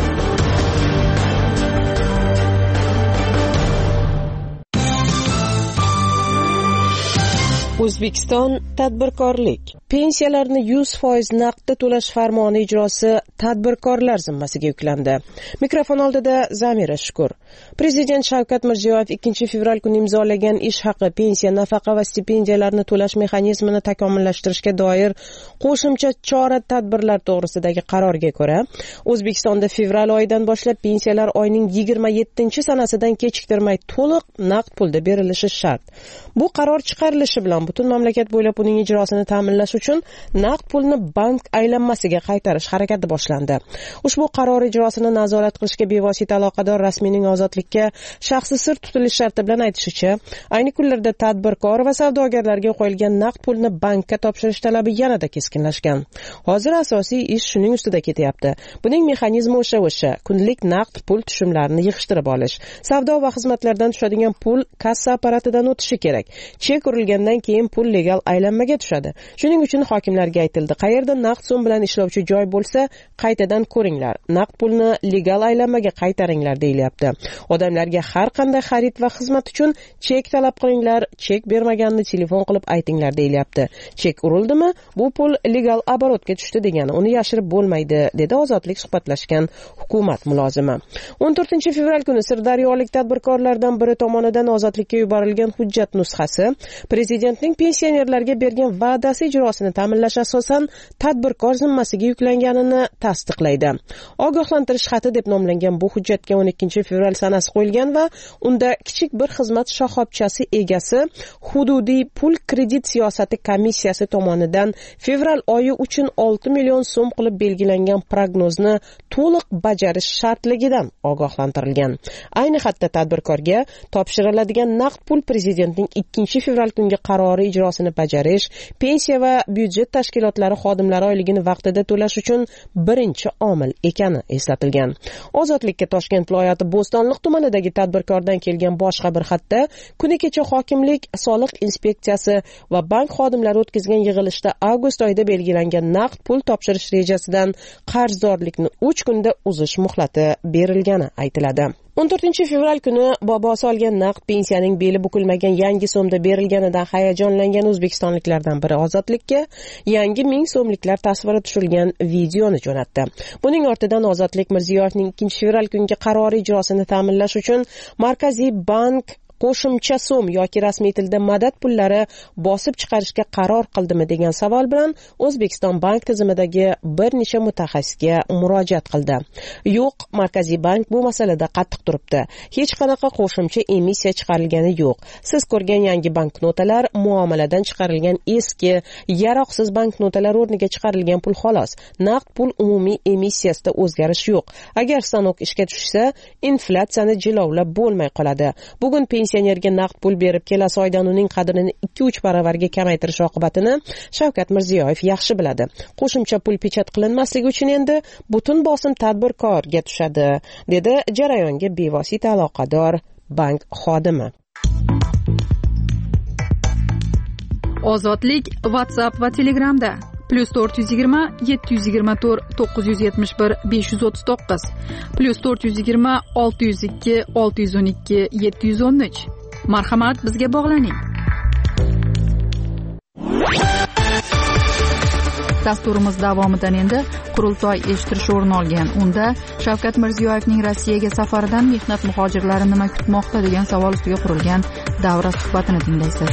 Speaker 6: O'zbekiston tadbirkorlik. Pensiyalarni yuz foiz naqdda to'lash farmoni ijrosi tadbirkorlar zimmasiga yuklandi. Mikrofon oldida Zamira Shukur. Prezident Shavkat Mirziyoyev ikkinchi fevral kuni imzolagan ish haqi, pensiya, nafaqa va stipendiyalarni to'lash mexanizmini takomillashtirishga doir qo'shimcha chora-tadbirlar to'g'risidagi qarorga ko'ra, O'zbekistonda fevral oyidan boshlab pensiyalar oyining yigirma yettinchi sanasidan kechiktirmay to'liq naqd pulda berilishi shart. Bu qaror chiqarilishi bilan butun mamlakat bo'ylab uning ijrosini ta'minlash uchun naqd pulni bank aylanmasiga qaytarish harakati boshlandi. Ushbu qaror ijrosini nazorat qilishga bevosita aloqador rasmiyning ozodlikka shaxsi sir tutilish sharti bilan aytishicha, ayni kunlarda tadbirkor va savdogarlarga qo'yilgan naqd pulni bankka topshirish talabi yanada keskinlashgan. Hozir asosiy ish shuning ustida ketyapti. Buning mexanizmi o'sha o'sha kunlik naqd pul tushumlarini yig'ishtirib olish. Savdo va xizmatlardan tushadigan pul kassa apparatidan o'tishi kerak. Chek urilgandan keyin pul legal aylanmaga tushadi. Shuning uchun hokimlarga aytildi, qayerda naqd so'm bilan ishlovchi joy bo'lsa, qaytadan ko'ringlar. Naqd pulni legal aylanmaga qaytaringlar deyilyapti. Odamlarga har qanday xarid va xizmat uchun chek talab qilinglar, chek bermaganini telefon qilib aytinglar deyilyapti. Chek urildimi, bu pul legal оборотga tushdi degani, uni yashirib bo'lmaydi, dedi ozodlik suhbatlashgan hukumat mulozimi. o'n to'rtinchi fevral kuni sirdaryolik tadbirkorlardan biri tomonidan ozodlikka yuborilgan hujjat nusxasi Prezidentning pensionerlarga bergan va'dasi ijrosini ta'minlash asosan tadbirkor zimmasiga yuklanganini tasdiqlaydi. Ogohlantirish xati deb nomlangan bu hujjatga o'n ikkinchi fevral sanasi qo'yilgan va unda kichik bir xizmat shoxobchasi egasi hududiy pul kredit siyosati komissiyasi tomonidan fevral oyi uchun olti million so'm qilib belgilangan prognozni to'liq bajarish shartligidan ogohlantirilgan. Ayni xatda tadbirkorga topshiriladigan naqd pul Prezidentning ikkinchi fevral kungi qarori ijrosini bajarish, pensiya va byudjet tashkilotlari xodimlari oyligini vaqtida to'lash uchun birinchi omil ekani eslatilgan. Ozodlikka Toshkent viloyati Bo'stonliq tumanidagi tadbirkordan kelgan boshqa bir xatda kuni kecha hokimlik, soliq inspeksiyasi va bank xodimlari o'tkazgan yig'ilishda avgust oyida belgilangan naqd pul topshirish rejasidan qarzdorlikni uch kunda uzish muhlati berilgani aytiladi. o'n to'rtinchi fevral kuni bobosi olgan naqd pensiyaning beli bukilmagan yangi so'mda berilganidan hayajonlangan o'zbekistonliklardan biri ozodlikka yangi ming so'mliklar tasviri tushirilgan videoni jo'natdi. Buning ortidan Ozodlik Mirziyoyevning ikkinchi fevral kungi qarori ijrosini ta'minlash uchun Markaziy bank qo'shimcha so'm yoki rasmiy tilda madad pullari bosib chiqarishga qaror qildimi degan savol bilan O'zbekiston bank tizimidagi bir necha mutaxassisga murojaat qildi. Yo'q, Markaziy bank bu masalada qattiq turibdi. Hech qanaqa qo'shimcha emissiya chiqarilgani yo'q. Siz ko'rgan yangi banknotalar muomaladan chiqarilgan eski, yaroqsiz banknotalar o'rniga chiqarilgan pul xolos. Naqd pul umumiy emissiyasida o'zgarish yo'q. Agar stanok ishga tushsa, inflyatsiyani jilovlab bo'lmay qoladi. Bugun pensionerga naqd pul berib, kelasi oydan uning qadrini ikki uch baravarga kamaytirish oqibatini Shavkat Mirziyoyev yaxshi biladi. Qo'shimcha pul pechat qilinmasligi uchun endi butun bosim tadbirkorga tushadi, dedi jarayonga bevosita aloqador bank xodimi.
Speaker 1: Ozodlik WhatsApp va Telegramda plus to'rt yuz yigirma yetti yuz yigirma to'rt to'qqiz yuz yetmish bir besh yuz o'ttiz to'qqiz plus to'rt yuz yigirma olti yuz ikki olti yuz o'n ikki yetti yuz o'n uch. Marhamat, bizga bog'laning. Dasturimiz davomidan endi qurultoy eshittirish o'rin olgan. Unda Shavkat Mirziyoyevning Rossiyaga safaridan mehnat muhojirlari nima kutmoqda degan savol ustiga qurilgan davra suhbatini tinglaysiz.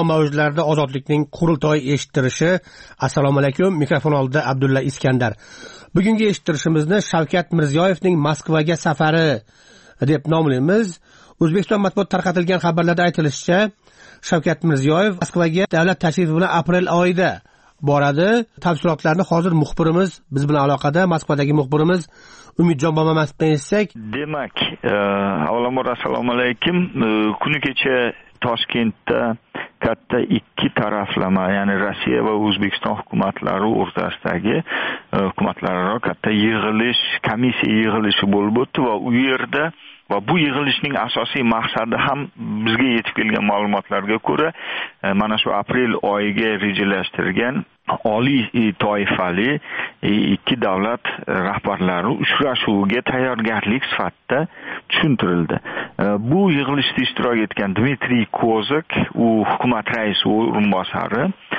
Speaker 11: mavzularida ozodlikning qurultoyi eshittirishi. Assalomu alaykum. Mikrofon oldida Abdulla Iskandar. Bugungi eshittirishimizni Shavkat Mirziyoyevning Moskvaga safari deb nomlaymiz. O'zbekiston matbuot tarqatilgan xabarlarda aytilishicha, Shavkat Mirziyoyev Moskvaga davlat tashrifi bilan aprel oyida boradi. Tafsilotlarni hozir muxbirimiz biz bilan aloqada, Moskvadagi muxbirimiz Umidjon Bomamatdan eshitsak.
Speaker 17: Demak, avvalambor assalomu alaykum. Kuni kecha Toshkentda katta ikki taraflama, ya'ni Rossiya va O'zbekiston hukumatlari o'rtasidagi hukumatlararo katta yig'ilish, komissiya yig'ilishi bo'lib o'tdi va u yerda va bu yig'ilishning asosiy maqsadi ham bizga yetib kelgan ma'lumotlarga ko'ra mana shu aprel oyiga rejalashtirgan oliy toifali ikki davlat rahbarlari uchrashuviga tayyorgarlik sifatida tushuntirildi. Bu yig'ilishda ishtirok etgan Dmitriy Kozak, u hukumat raisi o'rinbosari,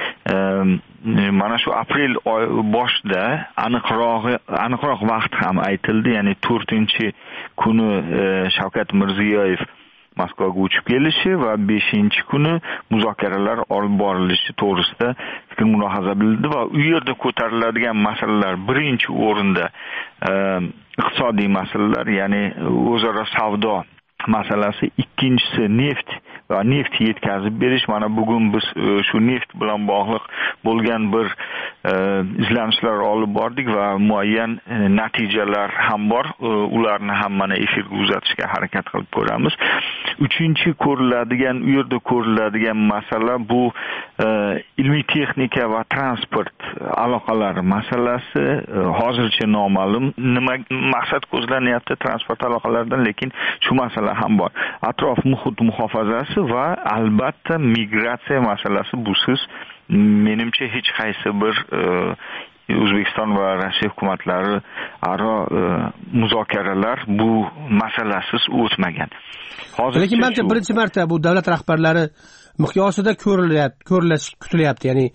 Speaker 17: mana shu aprel oy boshida aniqroq aniqroq vaqt ham aytildi, ya'ni to'rtinchi kuni Shavkat Mirziyoyev Moskvaga uchib kelishi va beshinchi kuni muzokaralar olib borilishi to'g'risida fikr mulohaza bildi va u yerda ko'tariladigan masalalar birinchi o'rinda iqtisodiy masalalar, ya'ni o'zaro savdo masalasi, ikkinchisi neft va neft yetkazib berish. Mana bugun biz shu neft bilan bog'liq bo'lgan bir izlanishlar olib bordik va muayyan natijalar ham bor. Ularni ham mana efirga uzatishga harakat qilib ko'ramiz. Uchinchi ko'riladigan, u yerda ko'riladigan masala bu ilmiy texnika va transport aloqalari masalasi. Hozircha noma'lum nima maqsad ko'zlanyapti transport aloqalaridan, lekin shu masala ham bor. Atrof muhit muhofazasi va albatta migratsiya masalasi busiz menimcha hech qaysi bir O'zbekiston va Rossiya hukumatlari aro muzokaralar bu masalasiz o'tmagan.
Speaker 11: Hozir lekin menimcha birinchi marta bu davlat rahbarlari miqyosida ko'rilyapti, ko'rilish kutilyapti. Ya'ni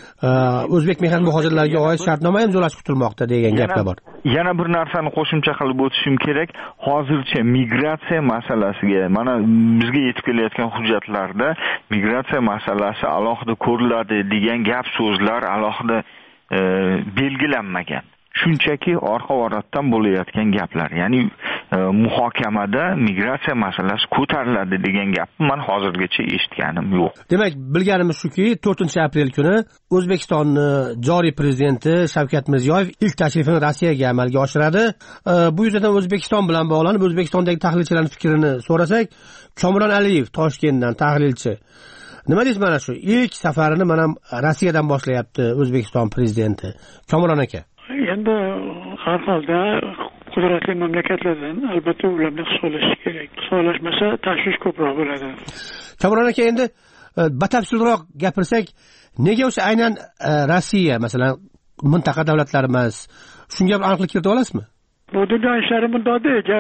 Speaker 11: o'zbek mehnat muhojirlariga oid shartnoma imzolash kutilmoqda degan gaplar bor.
Speaker 17: Yana bir narsani qo'shimcha qilib o'tishim kerak. Hozircha migratsiya masalasiga, mana bizga yetib kelayotgan hujjatlarda migratsiya masalasi alohida ko'riladi degan gap so'zlar alohida belgilanmagan. Shunchaki orqa orqadan bo'layotgan gaplar. Ya'ni muhokamada migratsiya masalasi ko'tariladi degan gapni men hozirgacha eshitganim yo'q.
Speaker 11: Demak, bilganimiz shuki, to'rtinchi aprel kuni O'zbekistonning joriy prezidenti Shavkat Mirziyoyev ilk tashrifini Rossiyaga amalga oshiradi. Bu yuzasidan O'zbekiston bilan bog'lanib, O'zbekistondagi tahlilchilarning fikrini so'rasak, Komron Aliyev Toshkentdan tahlilchi. Nima deysiz mana shu ilk safarini mana Rossiyadan boshlayapti O'zbekiston prezidenti. Komron aka.
Speaker 19: Endi har holda qudratli mamlakatlardan albatta ularni hisoblash kerak. Hisoblashmasa tashvish ko'proq bo'ladi.
Speaker 11: Kamron aka, endi batafsilroq gapirsak, nega o'sha aynan Rossiya, masalan, mintaqa davlatlari emas? Shunga aniqlik kirita olasizmi?
Speaker 19: Bu dunyo ishlari bundoqda,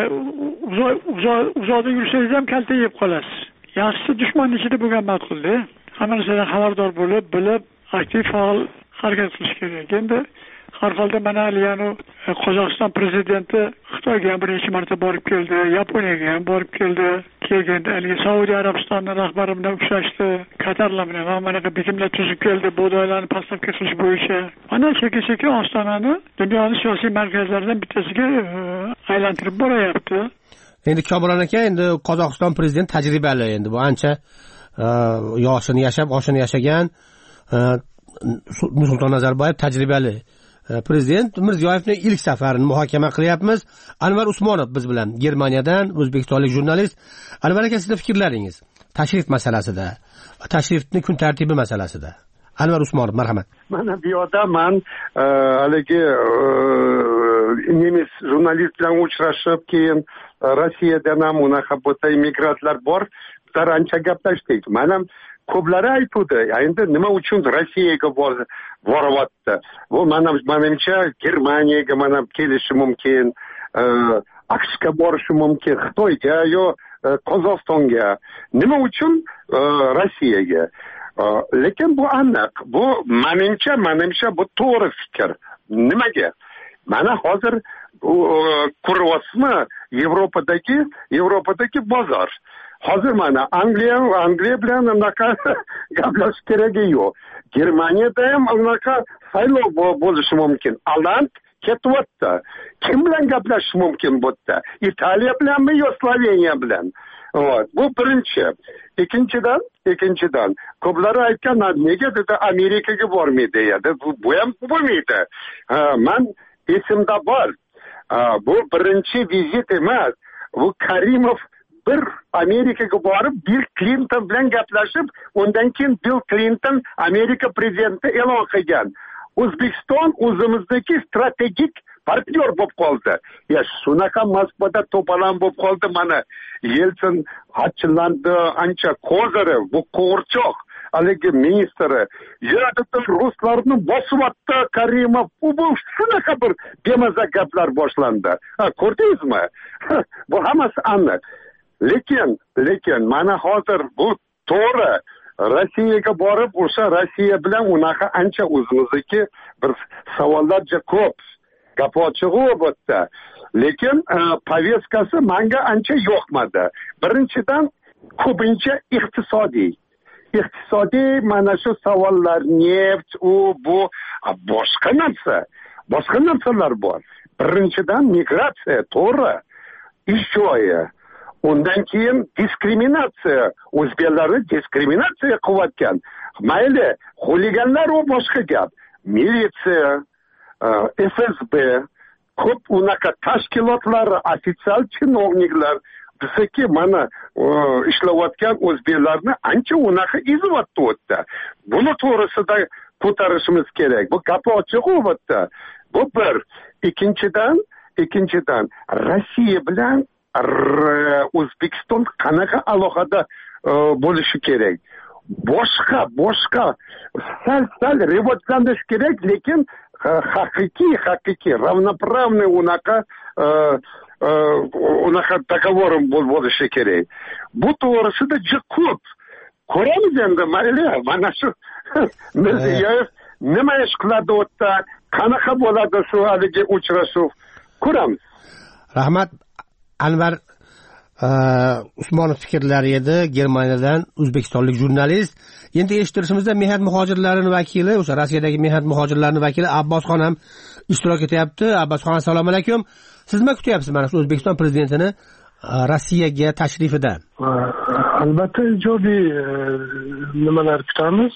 Speaker 19: uzoqda yursangiz ham kalta yeb qolasiz. Yaxshisi dushmanning ichida bo'lgan ma'qulda. Hamma narsadan xabardor bo'lib, bilib, aktiv faol harakat qilish kerak. Endi har holda mana yani Qozog'iston prezidenti Xitoyga ham birinchi marta borib keldi, Yaponiyaga ham borib keldi. Kelganda hali Saudiya Arabistoni rahbari bilan uchrashdi, Qatarlar bilan mana bu bitimlar tuzib keldi, bug'doylarni pastavka qilish bo'yicha. Mana sekin-sekin Ostonani dunyoning siyosiy markazlaridan bittasiga aylantirib boryapti.
Speaker 11: Endi Komron aka, endi Qozog'iston prezidenti tajribali, endi bu ancha yoshini yashab, oshini yashagan Nursulton Nazarboyev tajribali prezident. Mirziyoyevning ilk safarini muhokama qilyapmiz. Anvar Usmonov biz bilan Germaniyadan, o'zbekistonlik jurnalist. Anvar aka, sizning fikrlaringiz tashrif masalasida, tashrifning kun tartibi masalasida. Anvar Usmonov, marhamat.
Speaker 18: Mana bu yerda men haligi nemis jurnalist bilan uchrashib, keyin Rossiyadan ham unaqa bo'ta immigrantlar bor, ular ancha gaplashdik. Mana ko'plari aytdi, endi nima uchun Rossiyaga boryapti? Bu mana menimcha Germaniyaga mana kelishi mumkin, AQShga borishi mumkin, Xitoyga yo Qozog'istonga. Nima uchun Rossiyaga? Lekin bu aniq, bu menimcha, menimcha bu to'g'ri fikr. Nimaga? Mana hozir ko'ryapsizmi, Yevropadagi Yevropadagi bozor. hozir mana Angliya Angliya bilan unaqa gaplashish keragi yo'q. Germaniyada ham unaqa saylov bo'lishi mumkin. Aland ketyapti. Kim bilan gaplashish mumkin bu yerda? Italiya bilanmi yo Sloveniya bilan? Bu birinchi. Ikkinchidan, ikkinchidan ko'plari aytgan, nega dedi Amerikaga bormaydi dedi. Bu bu ham bo'lmaydi. Men esimda bor. Bu birinchi vizit emas. Bu Karimov bir Amerikaga borib Bill Clinton bilan gaplashib, undan keyin Bill Clinton Amerika prezidenti e'lon qilgan. O'zbekiston o'zimizdagi strategik partnyor bo'lib qoldi. Ya shunaqa Moskvada to'polon bo'lib qoldi mana. Yeltsin achilandi, ancha Kozarov, bu qo'rchoq haligi ministri. Yerda ruslarni bosyapti Karimov. Bu shunaqa bir bemaza gaplar boshlandi. Ha, ko'rdingizmi? Bu hammasi aniq. Lekin, lekin mana hozir bu to'g'ri. Rossiyaga borib, o'sha Rossiya bilan unaqa ancha o'zimizniki bir savollarcha ko'p. Gap ochig'i bu yerda. Lekin povestkasi menga ancha yoqmadi. Birinchidan ko'pincha iqtisodiy. Iqtisodiy mana shu savollar, neft, u bu boshqa narsa. Boshqa narsalar bor. Birinchidan migratsiya, to'g'ri. Ish joyi. Undan keyin diskriminatsiya, o'zbeklarni diskriminatsiya qilayotgan. Mayli, xuliganlar u boshqa gap. Militsiya, F S B, ko'p unaqa tashkilotlar, ofitsial chinovniklar bizdagi mana ishlayotgan o'zbeklarni ancha unaqa izyapti o'tda. Buni to'g'risida ko'tarishimiz kerak. Bu gap ochiq u yerda. Bu bir. Ikkinchidan, ikkinchidan Rossiya bilan O'zbekiston qanaqa alohida bo'lishi kerak. Boshqa, boshqa sal-sal rivojlanish kerak, lekin haqiqiy, haqiqiy, ravnopravniy unaqa unaqa dogovorim bo'lishi kerak. Bu to'g'risida juda ko'p. Ko'ramiz endi, mayli, mana shu Mirziyoyev nima ish qiladi o'tda, qanaqa bo'ladi shu haligi uchrashuv, ko'ramiz.
Speaker 11: Rahmat. Anvar Usmonov fikrlari edi, Germaniyadan o'zbekistonlik jurnalist. Endi eshittirishimizda mehnat muhojirlarining vakili, o'sha Rossiyadagi mehnat muhojirlarining vakili Abbosxon ham ishtirok etyapti. Abbosxon, assalomu alaykum. Siz nima kutyapsiz mana shu O'zbekiston prezidentining Rossiyaga tashrifida?
Speaker 20: Albatta ijobiy nimalar kutamiz.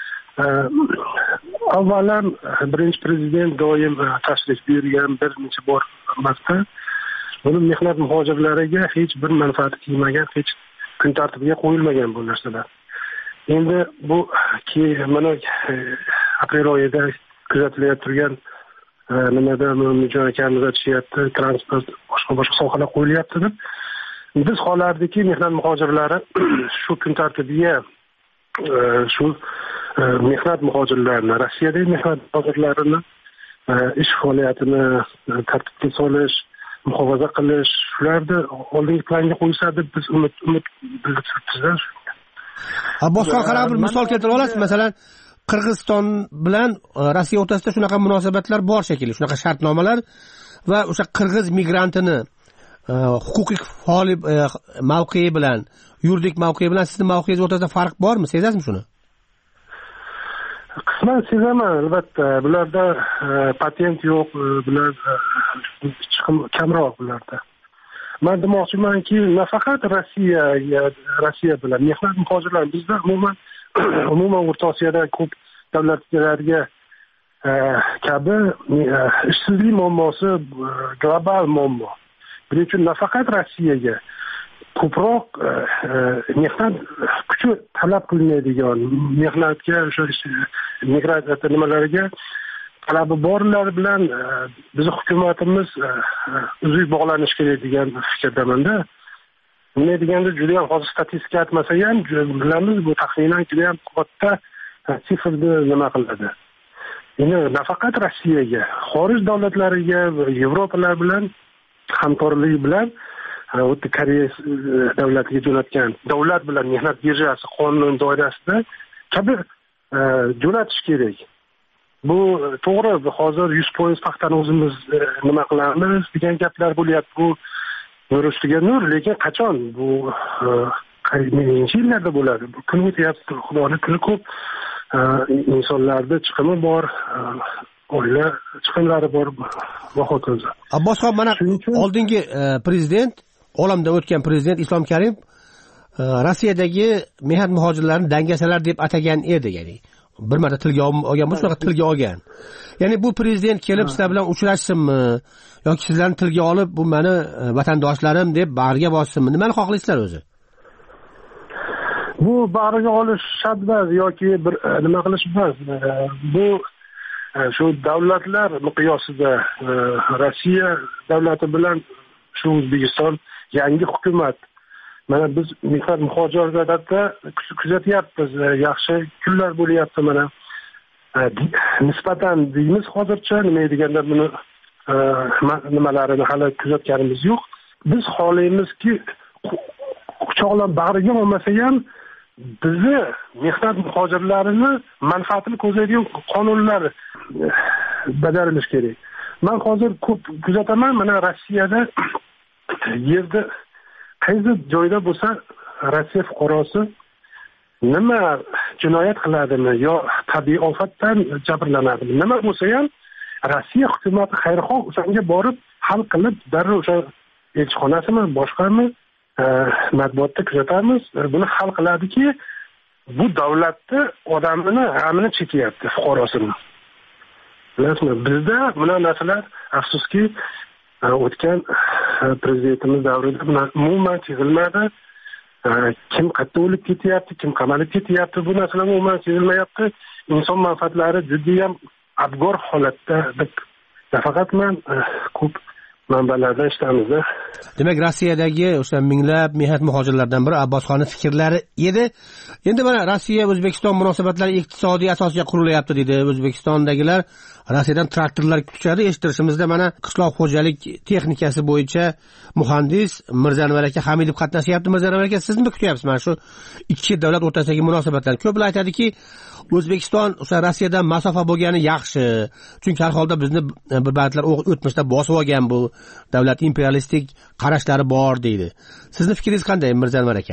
Speaker 20: Avvalan birinchi prezident doim tashrif buyurgan bir necha bor marta buni mehnat muhojirlariga hech bir manfaati tegmagan, hech kun tartibiga qo'yilmagan bu narsalar. Endi bu ki mana aprel oyida kuzatilayotgan turgan nimada Mujon akamiz aytishyapti, transport boshqa boshqa sohalar qo'yilyapti deb. Biz xohlardiki mehnat muhojirlari shu kun tartibiga shu mehnat muhojirlarini, Rossiyadagi mehnat muhojirlarini ish faoliyatini tartibga solish, muhofaza qilish, shularni oldingi planga qo'ysa deb biz umid umid bildiribmiz.
Speaker 11: Boshqa qarab bir misol keltirib olasiz, masalan, Qirg'iziston bilan Rossiya o'rtasida shunaqa munosabatlar bor shekilli, shunaqa shartnomalar va o'sha qirg'iz migrantini huquqiy faol mavqei bilan, yuridik mavqei bilan sizning mavqeingiz o'rtasida farq bormi? Sezasizmi shuni?
Speaker 20: Qisman sezaman, albatta. Bularda patent yo'q, bular chiqim kamroq bularda. Men demoqchimanki, nafaqat Rossiya, Rossiya bilan mehnat muhojirlar bizda umuman umuman O'rta Osiyoda ko'p davlatlarga kabi ishsizlik muammosi global muammo. Buning uchun nafaqat Rossiyaga ko'proq mehnat kuchi talab qilinadigan, mehnatga o'sha migratsiya nimalariga talabi borlar bilan bizning hukumatimiz uzuk bog'lanish kerak degan fikrdamanda. Nima deganda juda ham hozir statistika aytmasa ham bilamiz, bu taxminan juda ham katta sifrni nima qiladi. Endi nafaqat Rossiyaga, xorij davlatlariga, Yevropalar bilan hamkorlik bilan o'tda Koreya davlatiga jo'natgan davlat bilan mehnat birjasi qonun doirasida kabi jo'natish kerak. Bu to'g'ri, hozir yuz foiz paxtani o'zimiz nima qilamiz degan gaplar bo'lyapti. Bu nur ustiga nur, lekin qachon bu necha yillarda bo'ladi? Kun o'tyapti, Xudoni kuni ko'p, insonlarda chiqimi bor, oila chiqimlari bor va hokazo.
Speaker 11: Abbosxon, mana oldingi prezident, olamda o'tgan prezident Islom Karimov Rossiyadagi mehnat muhojirlarini dangasalar deb atagan edi, ya'ni bir marta tilga olgan bo'lsa, faqat tilga olgan. Ya'ni bu prezident kelib sizlar bilan uchrashsinmi yoki sizlarni tilga olib, bu meni vatandoshlarim deb bag'riga bossinmi? Nimani xohlaysizlar o'zi?
Speaker 20: Bu bag'riga olish shart emas yoki bir nima qilish emas. Bu shu davlatlar miqyosida Rossiya davlati bilan shu O'zbekiston yangi hukumat, mana biz mehnat muhojirlarida kuzatyapmiz, yaxshi kunlar bo'lyapti. Mana nisbatan deymiz hozircha, nima deganda buni nimalarini hali kuzatganimiz yo'q. Biz xohlaymizki, quchoqlab bag'riga olmasa ham bizni mehnat muhojirlarini manfaatini ko'zlaydigan qonunlar bajarilishi kerak. Men hozir ko'p kuzataman, mana Rossiyada yerda qaysi joyda bo'lsa Rossiya fuqarosi nima jinoyat qiladimi yo tabiiy ofatdan jabrlanadimi, nima bo'lsa ham Rossiya hukumati xayrixoh o'shanga borib hal qilib, darrov o'sha elchixonasimi, boshqami matbuotda kuzatamiz, buni hal qiladiki, bu davlatni odamini g'amini chekyapti, fuqarosini. Bilasizmi, bizda buna narsalar afsuski o'tgan prezidentimiz davrida umuman sezilmadi. Kim qayerda o'lib ketyapti, kim qamalib ketyapti, bu narsalar umuman sezilmayapti. Inson manfaatlari juda ham abgor holatda. Nafaqat men ko'p manbalardan eshitamiz.
Speaker 11: Demak, Rossiyadagi o'sha minglab mehnat muhojirlardan biri Abbosxonning fikrlari edi. Endi mana Rossiya O'zbekiston munosabatlari iqtisodiy asosga qurilyapti dedi. O'zbekistondagilar Rossiyadan traktorlar kutishadi. Eshittirishimizda mana qishloq xo'jalik texnikasi bo'yicha muhandis Mirzanvar aka Hamidov qatnashyapti. Mirzanvar aka, siz nima kutyapsiz mana shu ikki davlat o'rtasidagi munosabatlar? Ko'plar aytadiki, O'zbekiston o'sha Rossiyadan masofa bo'lgani yaxshi. Chunki har holda bizni bir ba'zilar o'tmishda bosib olgan bu davlat imperialistik qarashlari bor deydi. Sizning fikringiz qanday, Mirzanvar aka?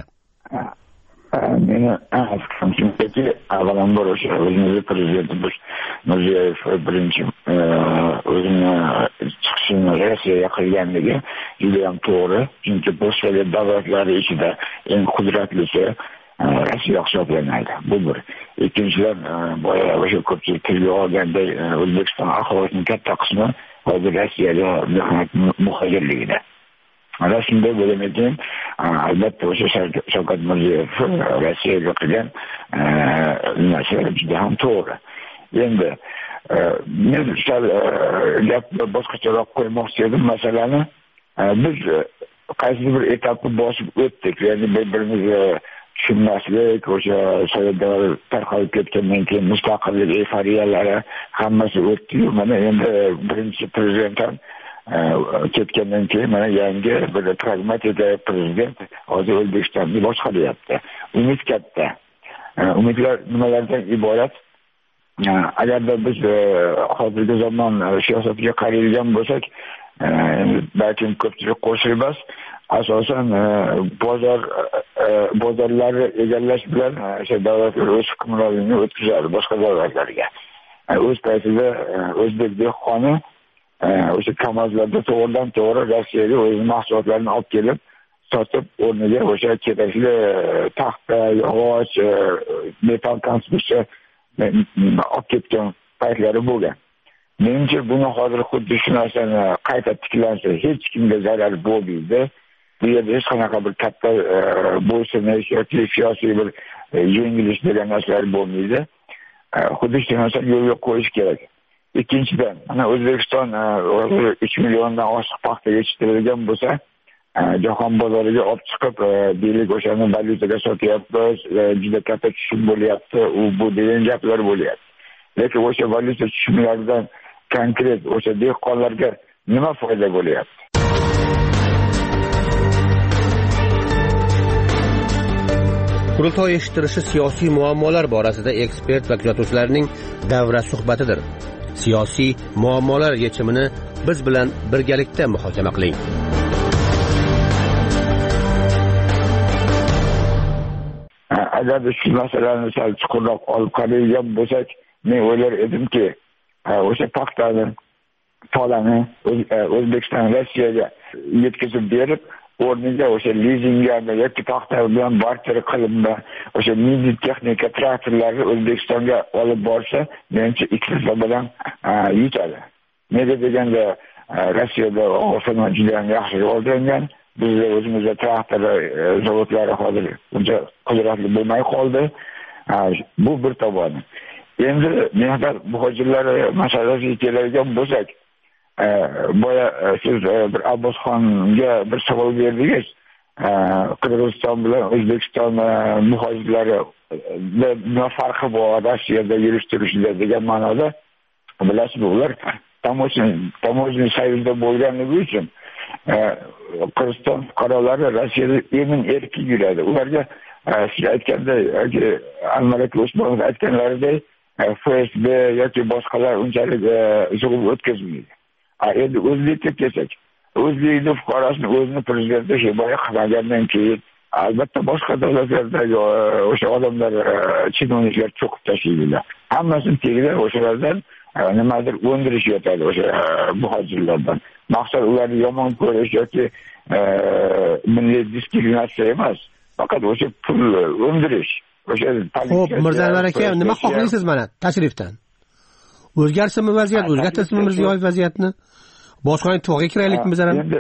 Speaker 21: Meni fikrimcha, avvalambor o'sha o'zimizni prezidentimiz Mirziyoyev birinchi o'zini chiqishini Rossiyaga qilganligi juda ham to'g'ri. Chunki postsovet davlatlari ichida eng qudratlisi Rossiya hisoblanadi. Bu bir. Ikkinchidan, boya o'sha ko'pchilik tilga olganday O'zbekiston aholisining katta qismi hozir Rossiyaga mehnat muhojirligida. Ana shunday bo'lgan, albatta o'sha Shavkat Mirziyoyev Rossiyaga qilgan narsa juda ham to'g'ri. Endi men sal gapni boshqacharoq qo'ymoqchi edim masalani. Biz qaysi bir etapni bosib o'tdik, ya'ni bir-birimizni tushunmaslik, o'sha Sovetlar tarqalib ketgandan keyin mustaqillik eforiyalari hammasi o'tdi. Mana endi birinchi prezident ham ketgandan keyin mana yangi bir pragmatik prezident hozir O'zbekistonni boshqaryapti. Umid katta. Umidlar nimalardan iborat? Agarda biz hozirgi zamon siyosatiga qaraydigan bo'lsak, balkim ko'pchilik qo'shilmas, asosan bozor bozorlarni egallash bilan o'sha davlatlar o'z hukmronligini o'tkazadi boshqa davlatlarga. O'z paytida o'zbek dehqoni o'sha kamazlarda to'g'ridan to'g'ri Rossiyaga o'z mahsulotlarini olib kelib sotib, o'rniga o'sha kerakli taxta, yog'och, metal konstruksiya olib ketgan paytlari bo'lgan. Menimcha buni hozir xuddi shu narsani qayta tiklansa hech kimga zarar bo'lmaydi. Bu yerda hech qanaqa bir katta bo'ysunish yoki siyosiy bir yengilish degan narsalar bo'lmaydi. Xuddi shu narsani yo'lga qo'yish kerak. Ikkinchidan, mana O'zbekiston uch milliondan oshiq paxta yetishtirilgan bo'lsa, jahon bozoriga olib chiqib, deylik o'shani valyutaga sotyapmiz, juda katta tushum bo'lyapti, u bu degan gaplar bo'lyapti. Lekin o'sha valyuta tushumlaridan konkret o'sha dehqonlarga nima foyda bo'lyapti?
Speaker 11: Qurultoy eshittirishi siyosiy muammolar borasida ekspert va kuzatuvchilarning davra suhbatidir. Siyosiy muammolar yechimini biz bilan birgalikda muhokama qiling.
Speaker 21: agarda shu masalani sal chuqurroq olib qaraydigan bo'lsak, men o'ylar edimki, o'sha paxtani tolani O'zbekiston Rossiyaga yetkazib berib, o'rniga o'sha lizingga yoki paxta bilan barter qilinma o'sha milliy texnika traktorlarni O'zbekistonga olib borsa, menimcha iqtisod bilan yutadi. Nega deganda Rossiyada o'sha juda ham yaxshi rivojlangan, bizda o'zimizda traktor zavodlari hozir uncha qudratli bo'lmay qoldi. Bu bir tomoni. Endi mehnat muhojirlari masalasiga keladigan bo'lsak, boya siz bir Abbosxonga bir savol berdingiz. Qirg'iziston bilan O'zbekiston muhojirlari nima farqi bor Rossiyada yurish turishida degan ma'noda. Bilasizmi, ular tamojniy soyuzda bo'lganligi uchun Qirg'iziston fuqarolari Rossiyada emin erkin yuradi. Ularga siz aytganday, Almalik Usmonov aytganlaridek F S B yoki boshqalar unchalik zulm o'tkazmaydi. Endi o'zlikka kelsak, o'zlikni fuqarosini o'zini prezidenti himoya qilmagandan keyin albatta boshqa davlatlardagi o'sha odamlar, chinovniklar cho'qib tashlaydilar. Hammasini tegida o'shalardan nimadir o'ndirish yotadi o'sha muhojirlardan. Maqsad ularni yomon ko'rish yoki milliy diskriminatsiya emas, faqat o'sha pul o'ndirish. O'sha
Speaker 11: Xo'p, Mirzaanvar aka, nima xohlaysiz mana tashrifdan? O'zgarsinmi vaziyat, o'zgartirsinmi Mirziyoyev vaziyatni? Boshqa ittifoqqa kiraylikmi biz ham?
Speaker 21: Endi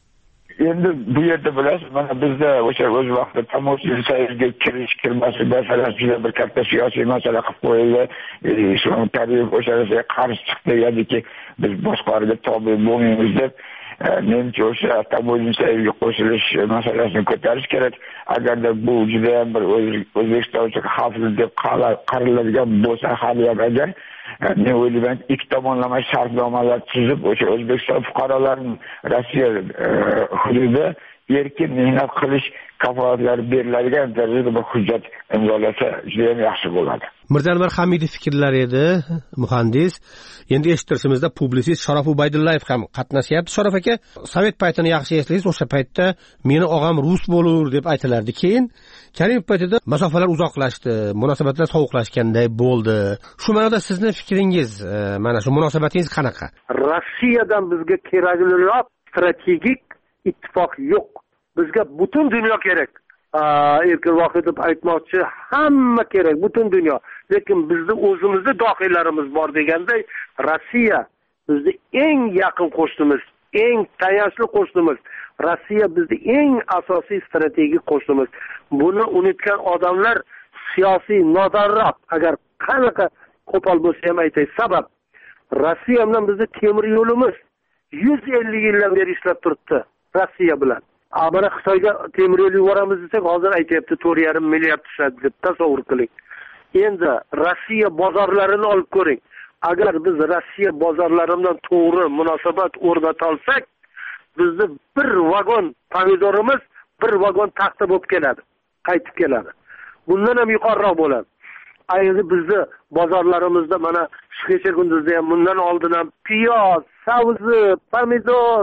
Speaker 21: endi bu yerda bilasiz, mana bizda o'sha o'z vaqtida tamojniy soyuzga kirish kirmasi masalasi juda bir katta siyosiy masala qilib qo'yildi. Islom Karimov o'shaga qarshi chiqdi, ya'niki biz boshqalarga tobe bo'lmaymiz deb. Menimcha o'sha tamojniy soyuzga qo'shilish masalasini ko'tarish kerak. Agarda bu juda ham bir O'zbekiston uchun xavfli deb qaraladigan bo'lsa, hali ham agar men o'ylayman, ikki tomonlama shartnomalar tuzib, o'sha O'zbekiston fuqarolarining Rossiya hududida erkin mehnat qilish kafolatlari beriladigan darajada bir hujjat imzolasa juda ham yaxshi bo'ladi.
Speaker 11: Mirzaanvar Hamidov fikrlari edi, muhandis. Endi eshittirishimizda publisist Sharof Ubaydullayev ham qatnashyapti. Sharof aka, Sovet paytini yaxshi eslaysiz, o'sha paytda meni og'am rus bo'lur deb aytilardi. Keyin Karimov paytida masofalar uzoqlashdi, munosabatlar sovuqlashganday bo'ldi. Shu ma'noda sizning fikringiz, mana shu munosabatingiz qanaqa?
Speaker 10: Rossiyadan bizga kerakliroq strategik ittifoq yo'q. Bizga butun dunyo kerak. Erkin Vohidov aytmoqchi, hamma kerak, butun dunyo. Lekin bizning o'zimizning dohiylarimiz bor deganday, Rossiya bizning eng yaqin qo'shnimiz, eng tayanchli qo'shnimiz. Rossiya bizning eng asosiy strategik qo'shnimiz. Buni unutgan odamlar siyosiy nodonroq, agar qanaqa qo'pol bo'lsa ham aytay. Sabab Rossiya bilan bizning temir yo'limiz yuz ellik yildan beri ishlab turibdi Rossiya bilan. Ammo Xitoyga temir yo'l yuboramiz desak, hozir aytayapti to'rt yarim milliard tushadi deb tasavvur qiling. Endi Rossiya bozorlarini olib ko'ring. Agar biz Rossiya bozorlaridan to'g'ri munosabat o'rnata olsak, bizni bir vagon pomidorimiz bir vagon taxta bo'lib keladi, qaytib keladi. Bundan ham yuqoriroq bo'ladi. Ayni bizni bozorlarimizda mana shu kecha kunduzda ham, bundan oldin ham piyoz, sabzi, pomidor,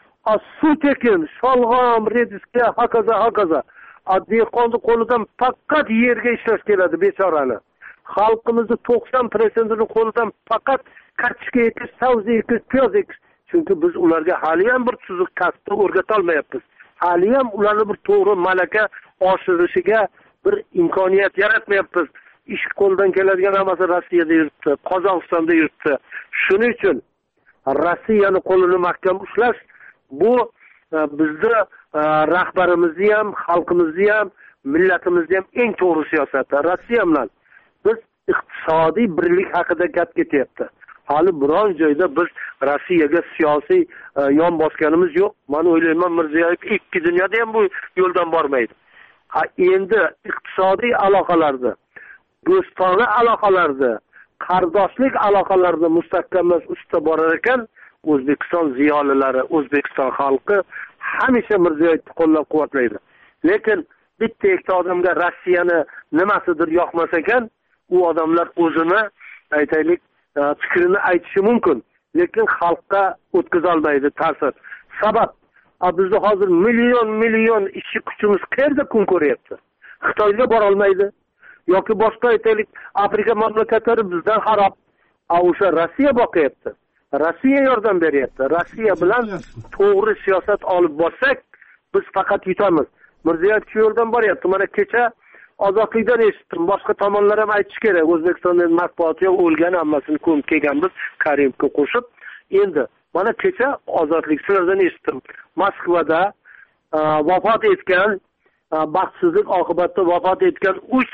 Speaker 10: sut ekin, sholg'om, rediska, hokazo, hokazo. Dehqonning qo'lidan faqat yerga ishlash keladi bechorani. Xalqimizning to'qson foizi qo'lidan faqat kartoshka ekish, sabzi ekish, piyoz ekish. Chunki biz ularga hali ham bir tuzuq kasbni o'rgata olmayapmiz. Hali ham ularni bir to'g'ri malaka oshirishiga bir imkoniyat yaratmayapmiz. Ish qo'ldan keladigan hammasi Rossiyada yuribdi, Qozog'istonda yuribdi. Shuning uchun Rossiyani qo'lini mahkam ushlash bu bizni rahbarimizni ham, xalqimizni ham, millatimizni ham eng to'g'ri siyosati. Rossiya bilan biz iqtisodiy birlik haqida gap ketyapti. Hali biron joyda biz Rossiyaga siyosiy yon bosganimiz yo'q. Men o'ylayman, Mirziyoyev ikki dunyoda ham bu yo'ldan bormaydi. Ha, endi iqtisodiy aloqalarda, do'stona aloqalarda, qardoshlik aloqalarida mustahkamlash ustida borar ekan, O'zbekiston ziyolilari, O'zbekiston xalqi hamisha Mirziyoyevni qo'llab-quvvatlaydi. Lekin bitta ikkita odamga Rossiyani nimasidir yoqmas ekan, u odamlar o'zini aytaylik fikrini aytishi mumkin, lekin xalqqa o'tkaza olmaydi ta'sir. Sabab bizda hozir million million ishchi kuchimiz qayerda kun ko'ryapti? Xitoyga bora olmaydi yoki boshqa aytaylik Afrika mamlakatlari bizdan xarob. O'sha Rossiya boqyapti. Rossiya yordam beryapti. Rossiya bilan to'g'ri siyosat olib borsak, biz faqat yutamiz. Mirziyoyev shu yo'ldan boryapti. Mana kecha Ozodlikdan eshitdim. Boshqa tomonlar ham aytish kerak. O'zbekistonning matbuoti yo'q, o'lgan hammasini ko'mib kelganmiz Karimovga qo'shib. Endi mana kecha Ozodlik sizlardan eshitdim. Moskvada vafot etgan, baxtsizlik oqibatida vafot etgan uch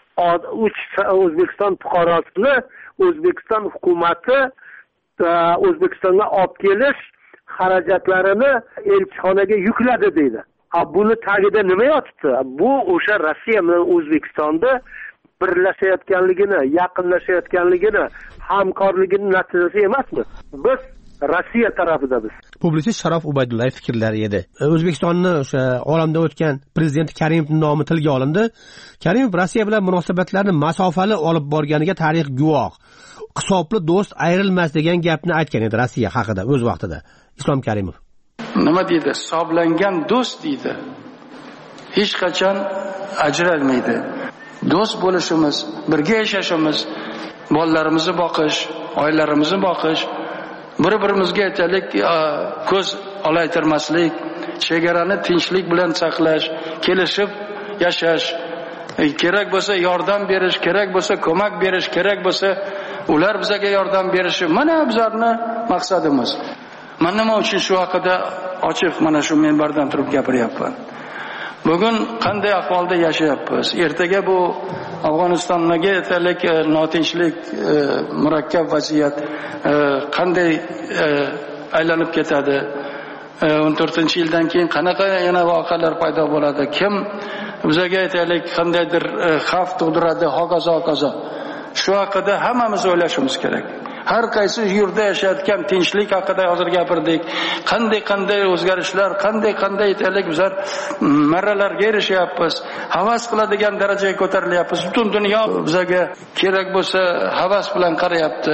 Speaker 10: O'zbekiston fuqarosini O'zbekiston hukumati O'zbekistonga olib kelish xarajatlarini elchixonaga yukladi deydi. Buni tagida nima yotibdi? Bu o'sha Rossiya bilan O'zbekistonda birlashayotganligini, yaqinlashayotganligini, hamkorligini natijasi emasmi? Biz Rossiya tarafidamiz.
Speaker 11: Publisist Sharof Ubaydullayev fikrlari edi. O'zbekistonni o'sha olamda o'tgan prezident Karimovning nomi tilga olindi. Karimov Rossiya bilan munosabatlarni masofali olib borganiga tarix guvoh. Hisobli do'st ayrilmas degan gapni aytgan edi Rossiya haqida o'z vaqtida Islom Karimov.
Speaker 3: Nima deydi? Hisoblangan do'st deydi. Hech qachon ajralmaydi. Do'st bo'lishimiz, birga yashashimiz, bolalarimizni boqish, oilalarimizni boqish, bir-birimizga aytaylik, ko'z olaytirmaslik, chegarani tinchlik bilan saqlash, kelishib yashash, kerak bo'lsa yordam berish, kerak bo'lsa ko'mak berish, kerak bo'lsa ular bizga yordam berishi, mana bizlarning maqsadimiz. Men nima uchun shu haqida ochiq mana shu minbardan turib gapiryapman. Bugun qanday ahvolda yashayapmiz? Ertaga bu Afg'onistondagi aytaylik notinchlik, murakkab vaziyat qanday aylanib ketadi? o'n to'rtinchi yildan keyin qanaqa yana voqealar paydo bo'ladi? Kim bizga aytaylik qandaydir xavf tug'diradi, hokazo hokazo. Shu haqida hammamiz o'ylashimiz kerak. Har qaysi yurtda yashayotgan tinchlik haqida hozir gapirdik. Qanday-qanday o'zgarishlar, qanday-qanday aytaylik bizlar marralarga erishyapmiz. Havas qiladigan darajaga ko'tarilyapmiz. Butun dunyo bizga kerak bo'lsa havas bilan qarayapti.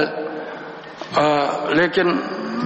Speaker 3: Lekin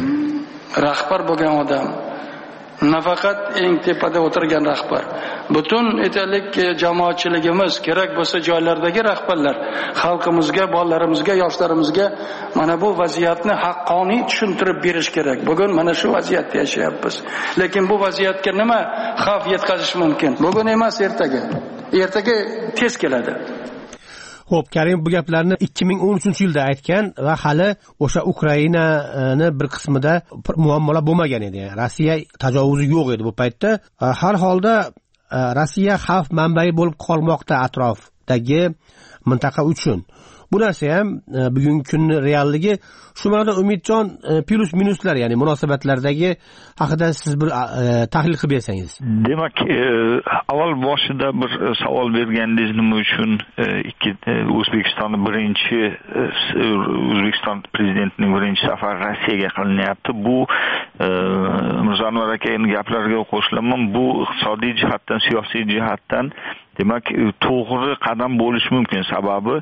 Speaker 3: rahbar bo'lgan odam, nafaqat eng tepada o'tirgan rahbar, butun aytaylik jamoatchiligimiz, kerak bo'lsa joylardagi rahbarlar xalqimizga, bolalarimizga, yoshlarimizga mana bu vaziyatni haqqoniy tushuntirib berish kerak. Bugun mana shu vaziyatda yashayapmiz. Lekin bu vaziyatga nima xavf yetkazish mumkin? Bugun emas, ertaga. Ertaga tez keladi.
Speaker 11: Xo'p, Karim bu gaplarni ikki ming o'n uchinchi yilda aytgan va hali o'sha Ukrainani bir qismida muammolar bo'lmagan edi. Rossiya tajovuzi yo'q edi bu paytda. Har holda Rossiya xavf manbai bo'lib qolmoqda atrofdagi mintaqa uchun. Bu narsa ham bugungi kunning realligi. Shu ma'noda Umidjon plus minuslar, ya'ni munosabatlardagi haqida siz bir tahlil qilib bersangiz.
Speaker 17: Demak, avval boshida bir savol bergandingiz, nima uchun ikki O'zbekistonning birinchi O'zbekiston prezidentining birinchi safari Rossiyaga qilinyapti. Bu Mirzo Anvar akaning gaplariga qo'shilaman. Bu iqtisodiy jihatdan, siyosiy jihatdan demak to'g'ri qadam bo'lishi mumkin. Sababi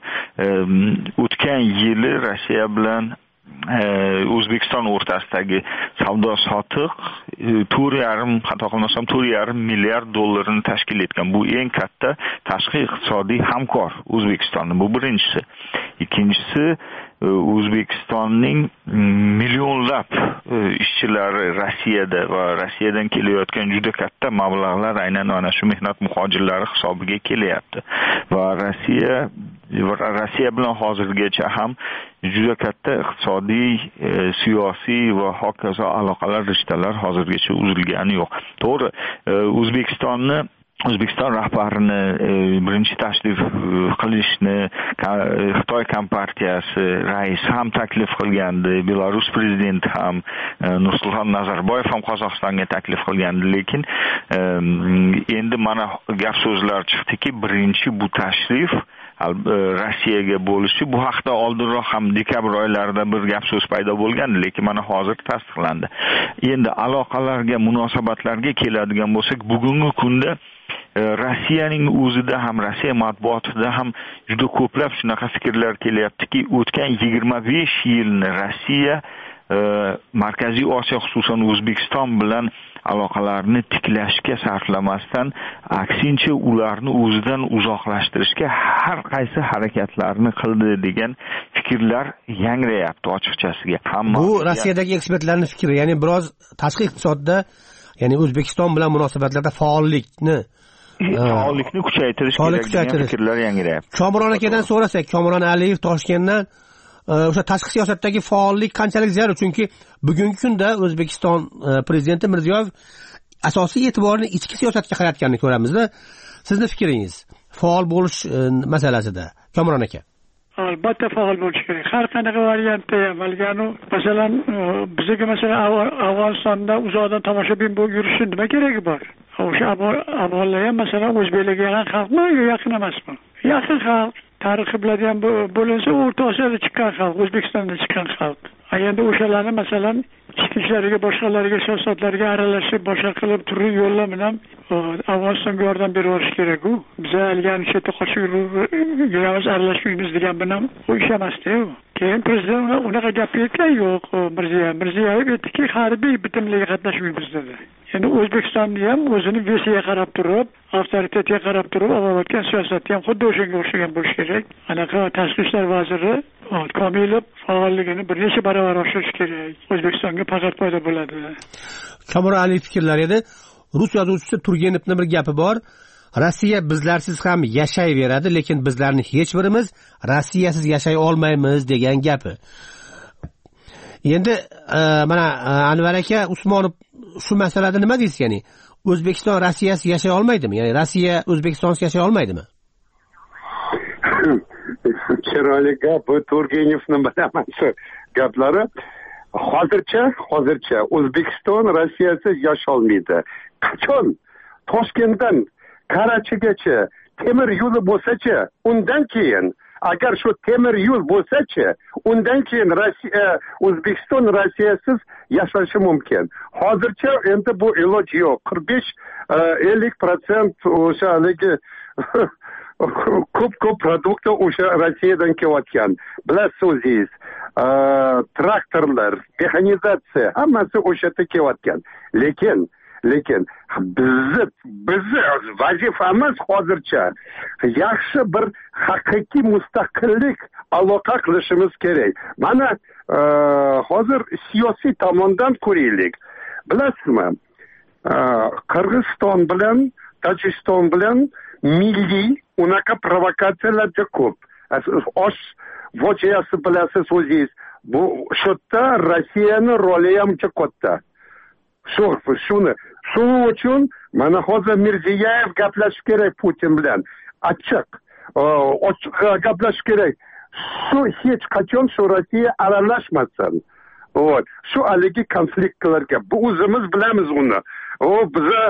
Speaker 17: o'tgan yili Rossiya bilan O'zbekiston o'rtasidagi savdo sotiq to'rt yarim, xato qilmasam to'rt yarim milliard dollarni tashkil etgan. Bu eng katta tashqi iqtisodiy hamkor O'zbekistonning. Bu birinchisi. Ikkinchisi, O'zbekistonning millionlab ishchilari Rossiyada va Rossiyadan kelayotgan juda katta mablag'lar aynan mana shu mehnat muhojirlari hisobiga kelyapti. Va Rossiya Rossiya bilan hozirgacha ham juda katta iqtisodiy, siyosiy va hokazo aloqalar, rishtalar hozirgacha uzilgani yo'q. To'g'ri, O'zbekistonni O'zbekiston rahbarini birinchi tashrif qilishni Xitoy kompartiyasi raisi ham taklif qilgandi, Belarus prezidenti ham, Nursulton Nazarboyev ham Qozog'istonga taklif qilgandi, lekin endi mana gap so'zlar chiqdiki, birinchi bu tashrif Rossiyaga bo'lishi, bu haqda oldinroq ham dekabr oylarida bir gap so'z paydo bo'lgan, lekin mana hozir tasdiqlandi. Endi aloqalarga, munosabatlarga keladigan bo'lsak, bugungi kunda Rossiyaning o'zida ham, Rossiya matbuotida ham juda ko'plab shunaqa fikrlar kelyaptiki, o'tgan yigirma besh yilni Rossiya Markaziy Osiyo, xususan O'zbekiston bilan aloqalarni tiklashga sarflamasdan, aksincha ularni o'zidan uzoqlashtirishga har qaysi harakatlarni qildi degan fikrlar yangrayapti ochiqchasiga.
Speaker 11: Bu Rossiyadagi ekspertlarning fikri, ya'ni biroz tashqi iqtisodda, ya'ni O'zbekiston bilan munosabatlarda faollikni
Speaker 17: faollikni kuchaytirish kerak degan fikrlar yangrayapti.
Speaker 11: Komron akadan so'rasak, Komron Aliyev Toshkentdan o'sha tashqi siyosatdagi faollik qanchalik zarur? Chunki bugungi kunda O'zbekiston prezidenti Mirziyoyev asosiy e'tiborini ichki siyosatga qaratganini ko'ramizda. Sizni fikringiz faol bo'lish masalasida, Komron aka?
Speaker 19: Albatta faol bo'lish kerak. Har qanaqa variantda ham, malganu masalan bizga masalan Afg'onistonda uzoqdan tomoshabin bo'lib yurishni nima keragi bor? O'sha afg'onlar ham masalan o'zbeklarga yaqin xalqmi yo yaqin emasmi? Yaqin xalq. Tarixi biladigan bo'linsa, O'rta Osiyoda chiqqan xalq, O'zbekistonda chiqqan xalq. Endi o'shalarni masalan ichki ishlariga, boshqalarga, siyosatlarga aralashib, boshqa qilib turli yo'llar bilan Afg'onistonga yordam berib kerak-ku. Biz algan chetda qochib yuramiz, aralashmaymiz degan bilan u ish emas-ku. Keyin prezident unaqa gap aytgan yo'q, Mirziyoyev. Mirziyoyev aytdiki, harbiy bitimlarga qatnashmaymiz dedi. Endi O'zbekistonni ham o'zini visiga qarab turib, avtoritetga qarab turib, olayotgan siyosatni ham xuddi o'shanga o'xshagan bo'lishi kerak. Anaqa tashqi ishlar vaziri Komilov faolligini bir necha barobar oshirish kerak. O'zbekistonga faqat foyda bo'ladi.
Speaker 11: Komron Aliyev fikrlari edi. Rus yozuvchisi Turgenevning bir gapi bor. Rossiya bizlarsiz ham yashayveradi, lekin bizlarni hech birimiz Rossiyasiz yashay olmaymiz degan gapi. Endi mana Anvar aka Usmonov shu masalada nima deysiz? Ya'ni O'zbekiston Rossiyasiz yashay olmaydimi? Ya'ni Rossiya O'zbekistonsiz yashay olmaydimi?
Speaker 18: Chiroyli gap, bu Turgenevning bilaman shu gaplari. Hozircha, hozircha O'zbekiston Rossiyasiz yasholmaydi. Qachon Toshkentdan Karachigacha temir yo'li bo'lsa-chi, undan keyin agar shu temir yo'l bo'lsa-chi, undan keyin Rossiya O'zbekiston Rossiyasiz yashashi mumkin. Hozircha endi bu iloj yo'q. qirq besh ellik prosent o'sha haligi ko'p ko'p produktlar o'sha Rossiyadan kelayotgan. Bilasiz o'zingiz, traktorlar, mexanizatsiya hammasi o'sha yerda kelayotgan. Lekin lekin bizni bizni vazifamiz hozircha yaxshi bir haqiqiy mustaqillik aloqa qilishimiz kerak. Mana hozir siyosiy tomondan ko'raylik. Bilasizmi, Qirg'iziston bilan Tojikiston bilan milliy unaqa provokatsiyalar ko'p. Osh voqeasi bilasiz o'zingiz. Bu shotda Rossiyaning roli ham katta. Shu shuni shuning uchun mana hozir Mirziyoyev gaplashish kerak Putin bilan. Ochiq, ochiq gaplashish kerak. Shu hech qachon shu Rossiya aralashmasin. Вот. Shu haligi konfliktlarga bu o'zimiz bilamiz uni. O biza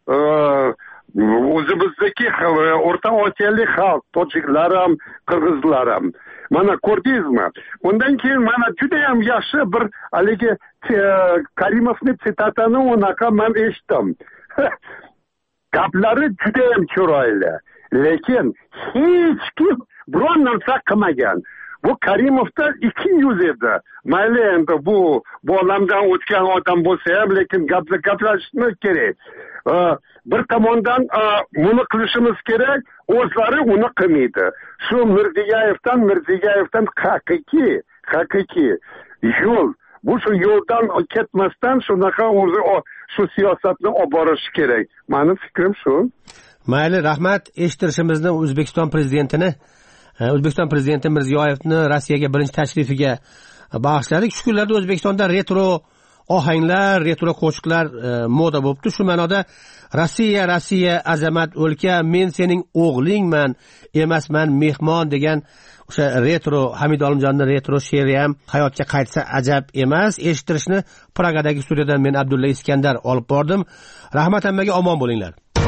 Speaker 18: o'zimizdagi O'rta Osiyolik xalq, tojiklar ham, qirg'izlar ham. Mana ko'rdingizmi? Undan keyin mana juda ham yaxshi bir haligi Karimovning sitatini unaqa men eshitdim. Gaplari juda ham chiroyli, lekin hech kim biron narsa qilmagan. Bu Karimovda ikki yuz edi. Mayli endi bu bu olamdan o'tgan odam bo'lsa ham, lekin gaplashishni kerak. Bir tomondan buni qilishimiz kerak, o'zlari uni qilmaydi. Shu Mirziyoyevdan Mirziyoyevdan haqiqiy, haqiqiy yo'l. Bu shu yo'ldan ketmasdan shunaqa o'zi shu siyosatni olib borish kerak. Mening fikrim shu.
Speaker 11: Mayli, rahmat. Eshittirishimizni O'zbekiston prezidentini O'zbekiston prezidenti Mirziyoyevni Rossiyaga birinchi tashrifiga bag'ishladik. Shu kunlarda O'zbekistonda retro ohanglar, retro qo'shiqlar moda bo'libdi. Shu ma'noda Rossiya, Rossiya azamat o'lka, men sening o'g'lingman, emasman mehmon degan o'sha retro Hamid Olimjonning retro she'ri ham hayotga qaytsa ajab emas. Eshittirishni Pragadagi studiyadan men Abdulla Iskandar olib bordim. Rahmat hammaga, omon bo'linglar.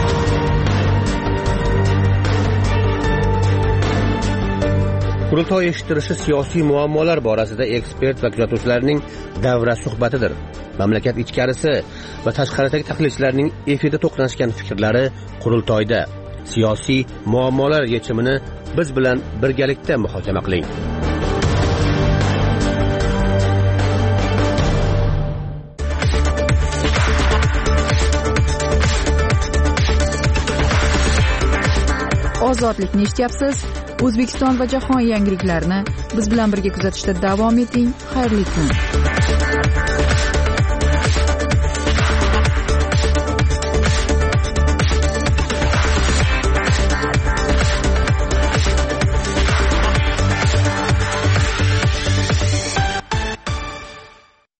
Speaker 11: Qurultoy eshittirishi siyosiy muammolar borasida ekspert va kuzatuvchilarning davra suhbatidir. Mamlakat ichkarisi va tashqaridagi tahlilchilarning efirda to'qnashgan fikrlari qurultoyda. Siyosiy muammolar yechimini biz bilan birgalikda muhokama qiling.
Speaker 1: ozodlikni eshityapsiz. O'zbekiston va jahon yangiliklarini biz bilan birga kuzatishda davom eting. Xayrli kun.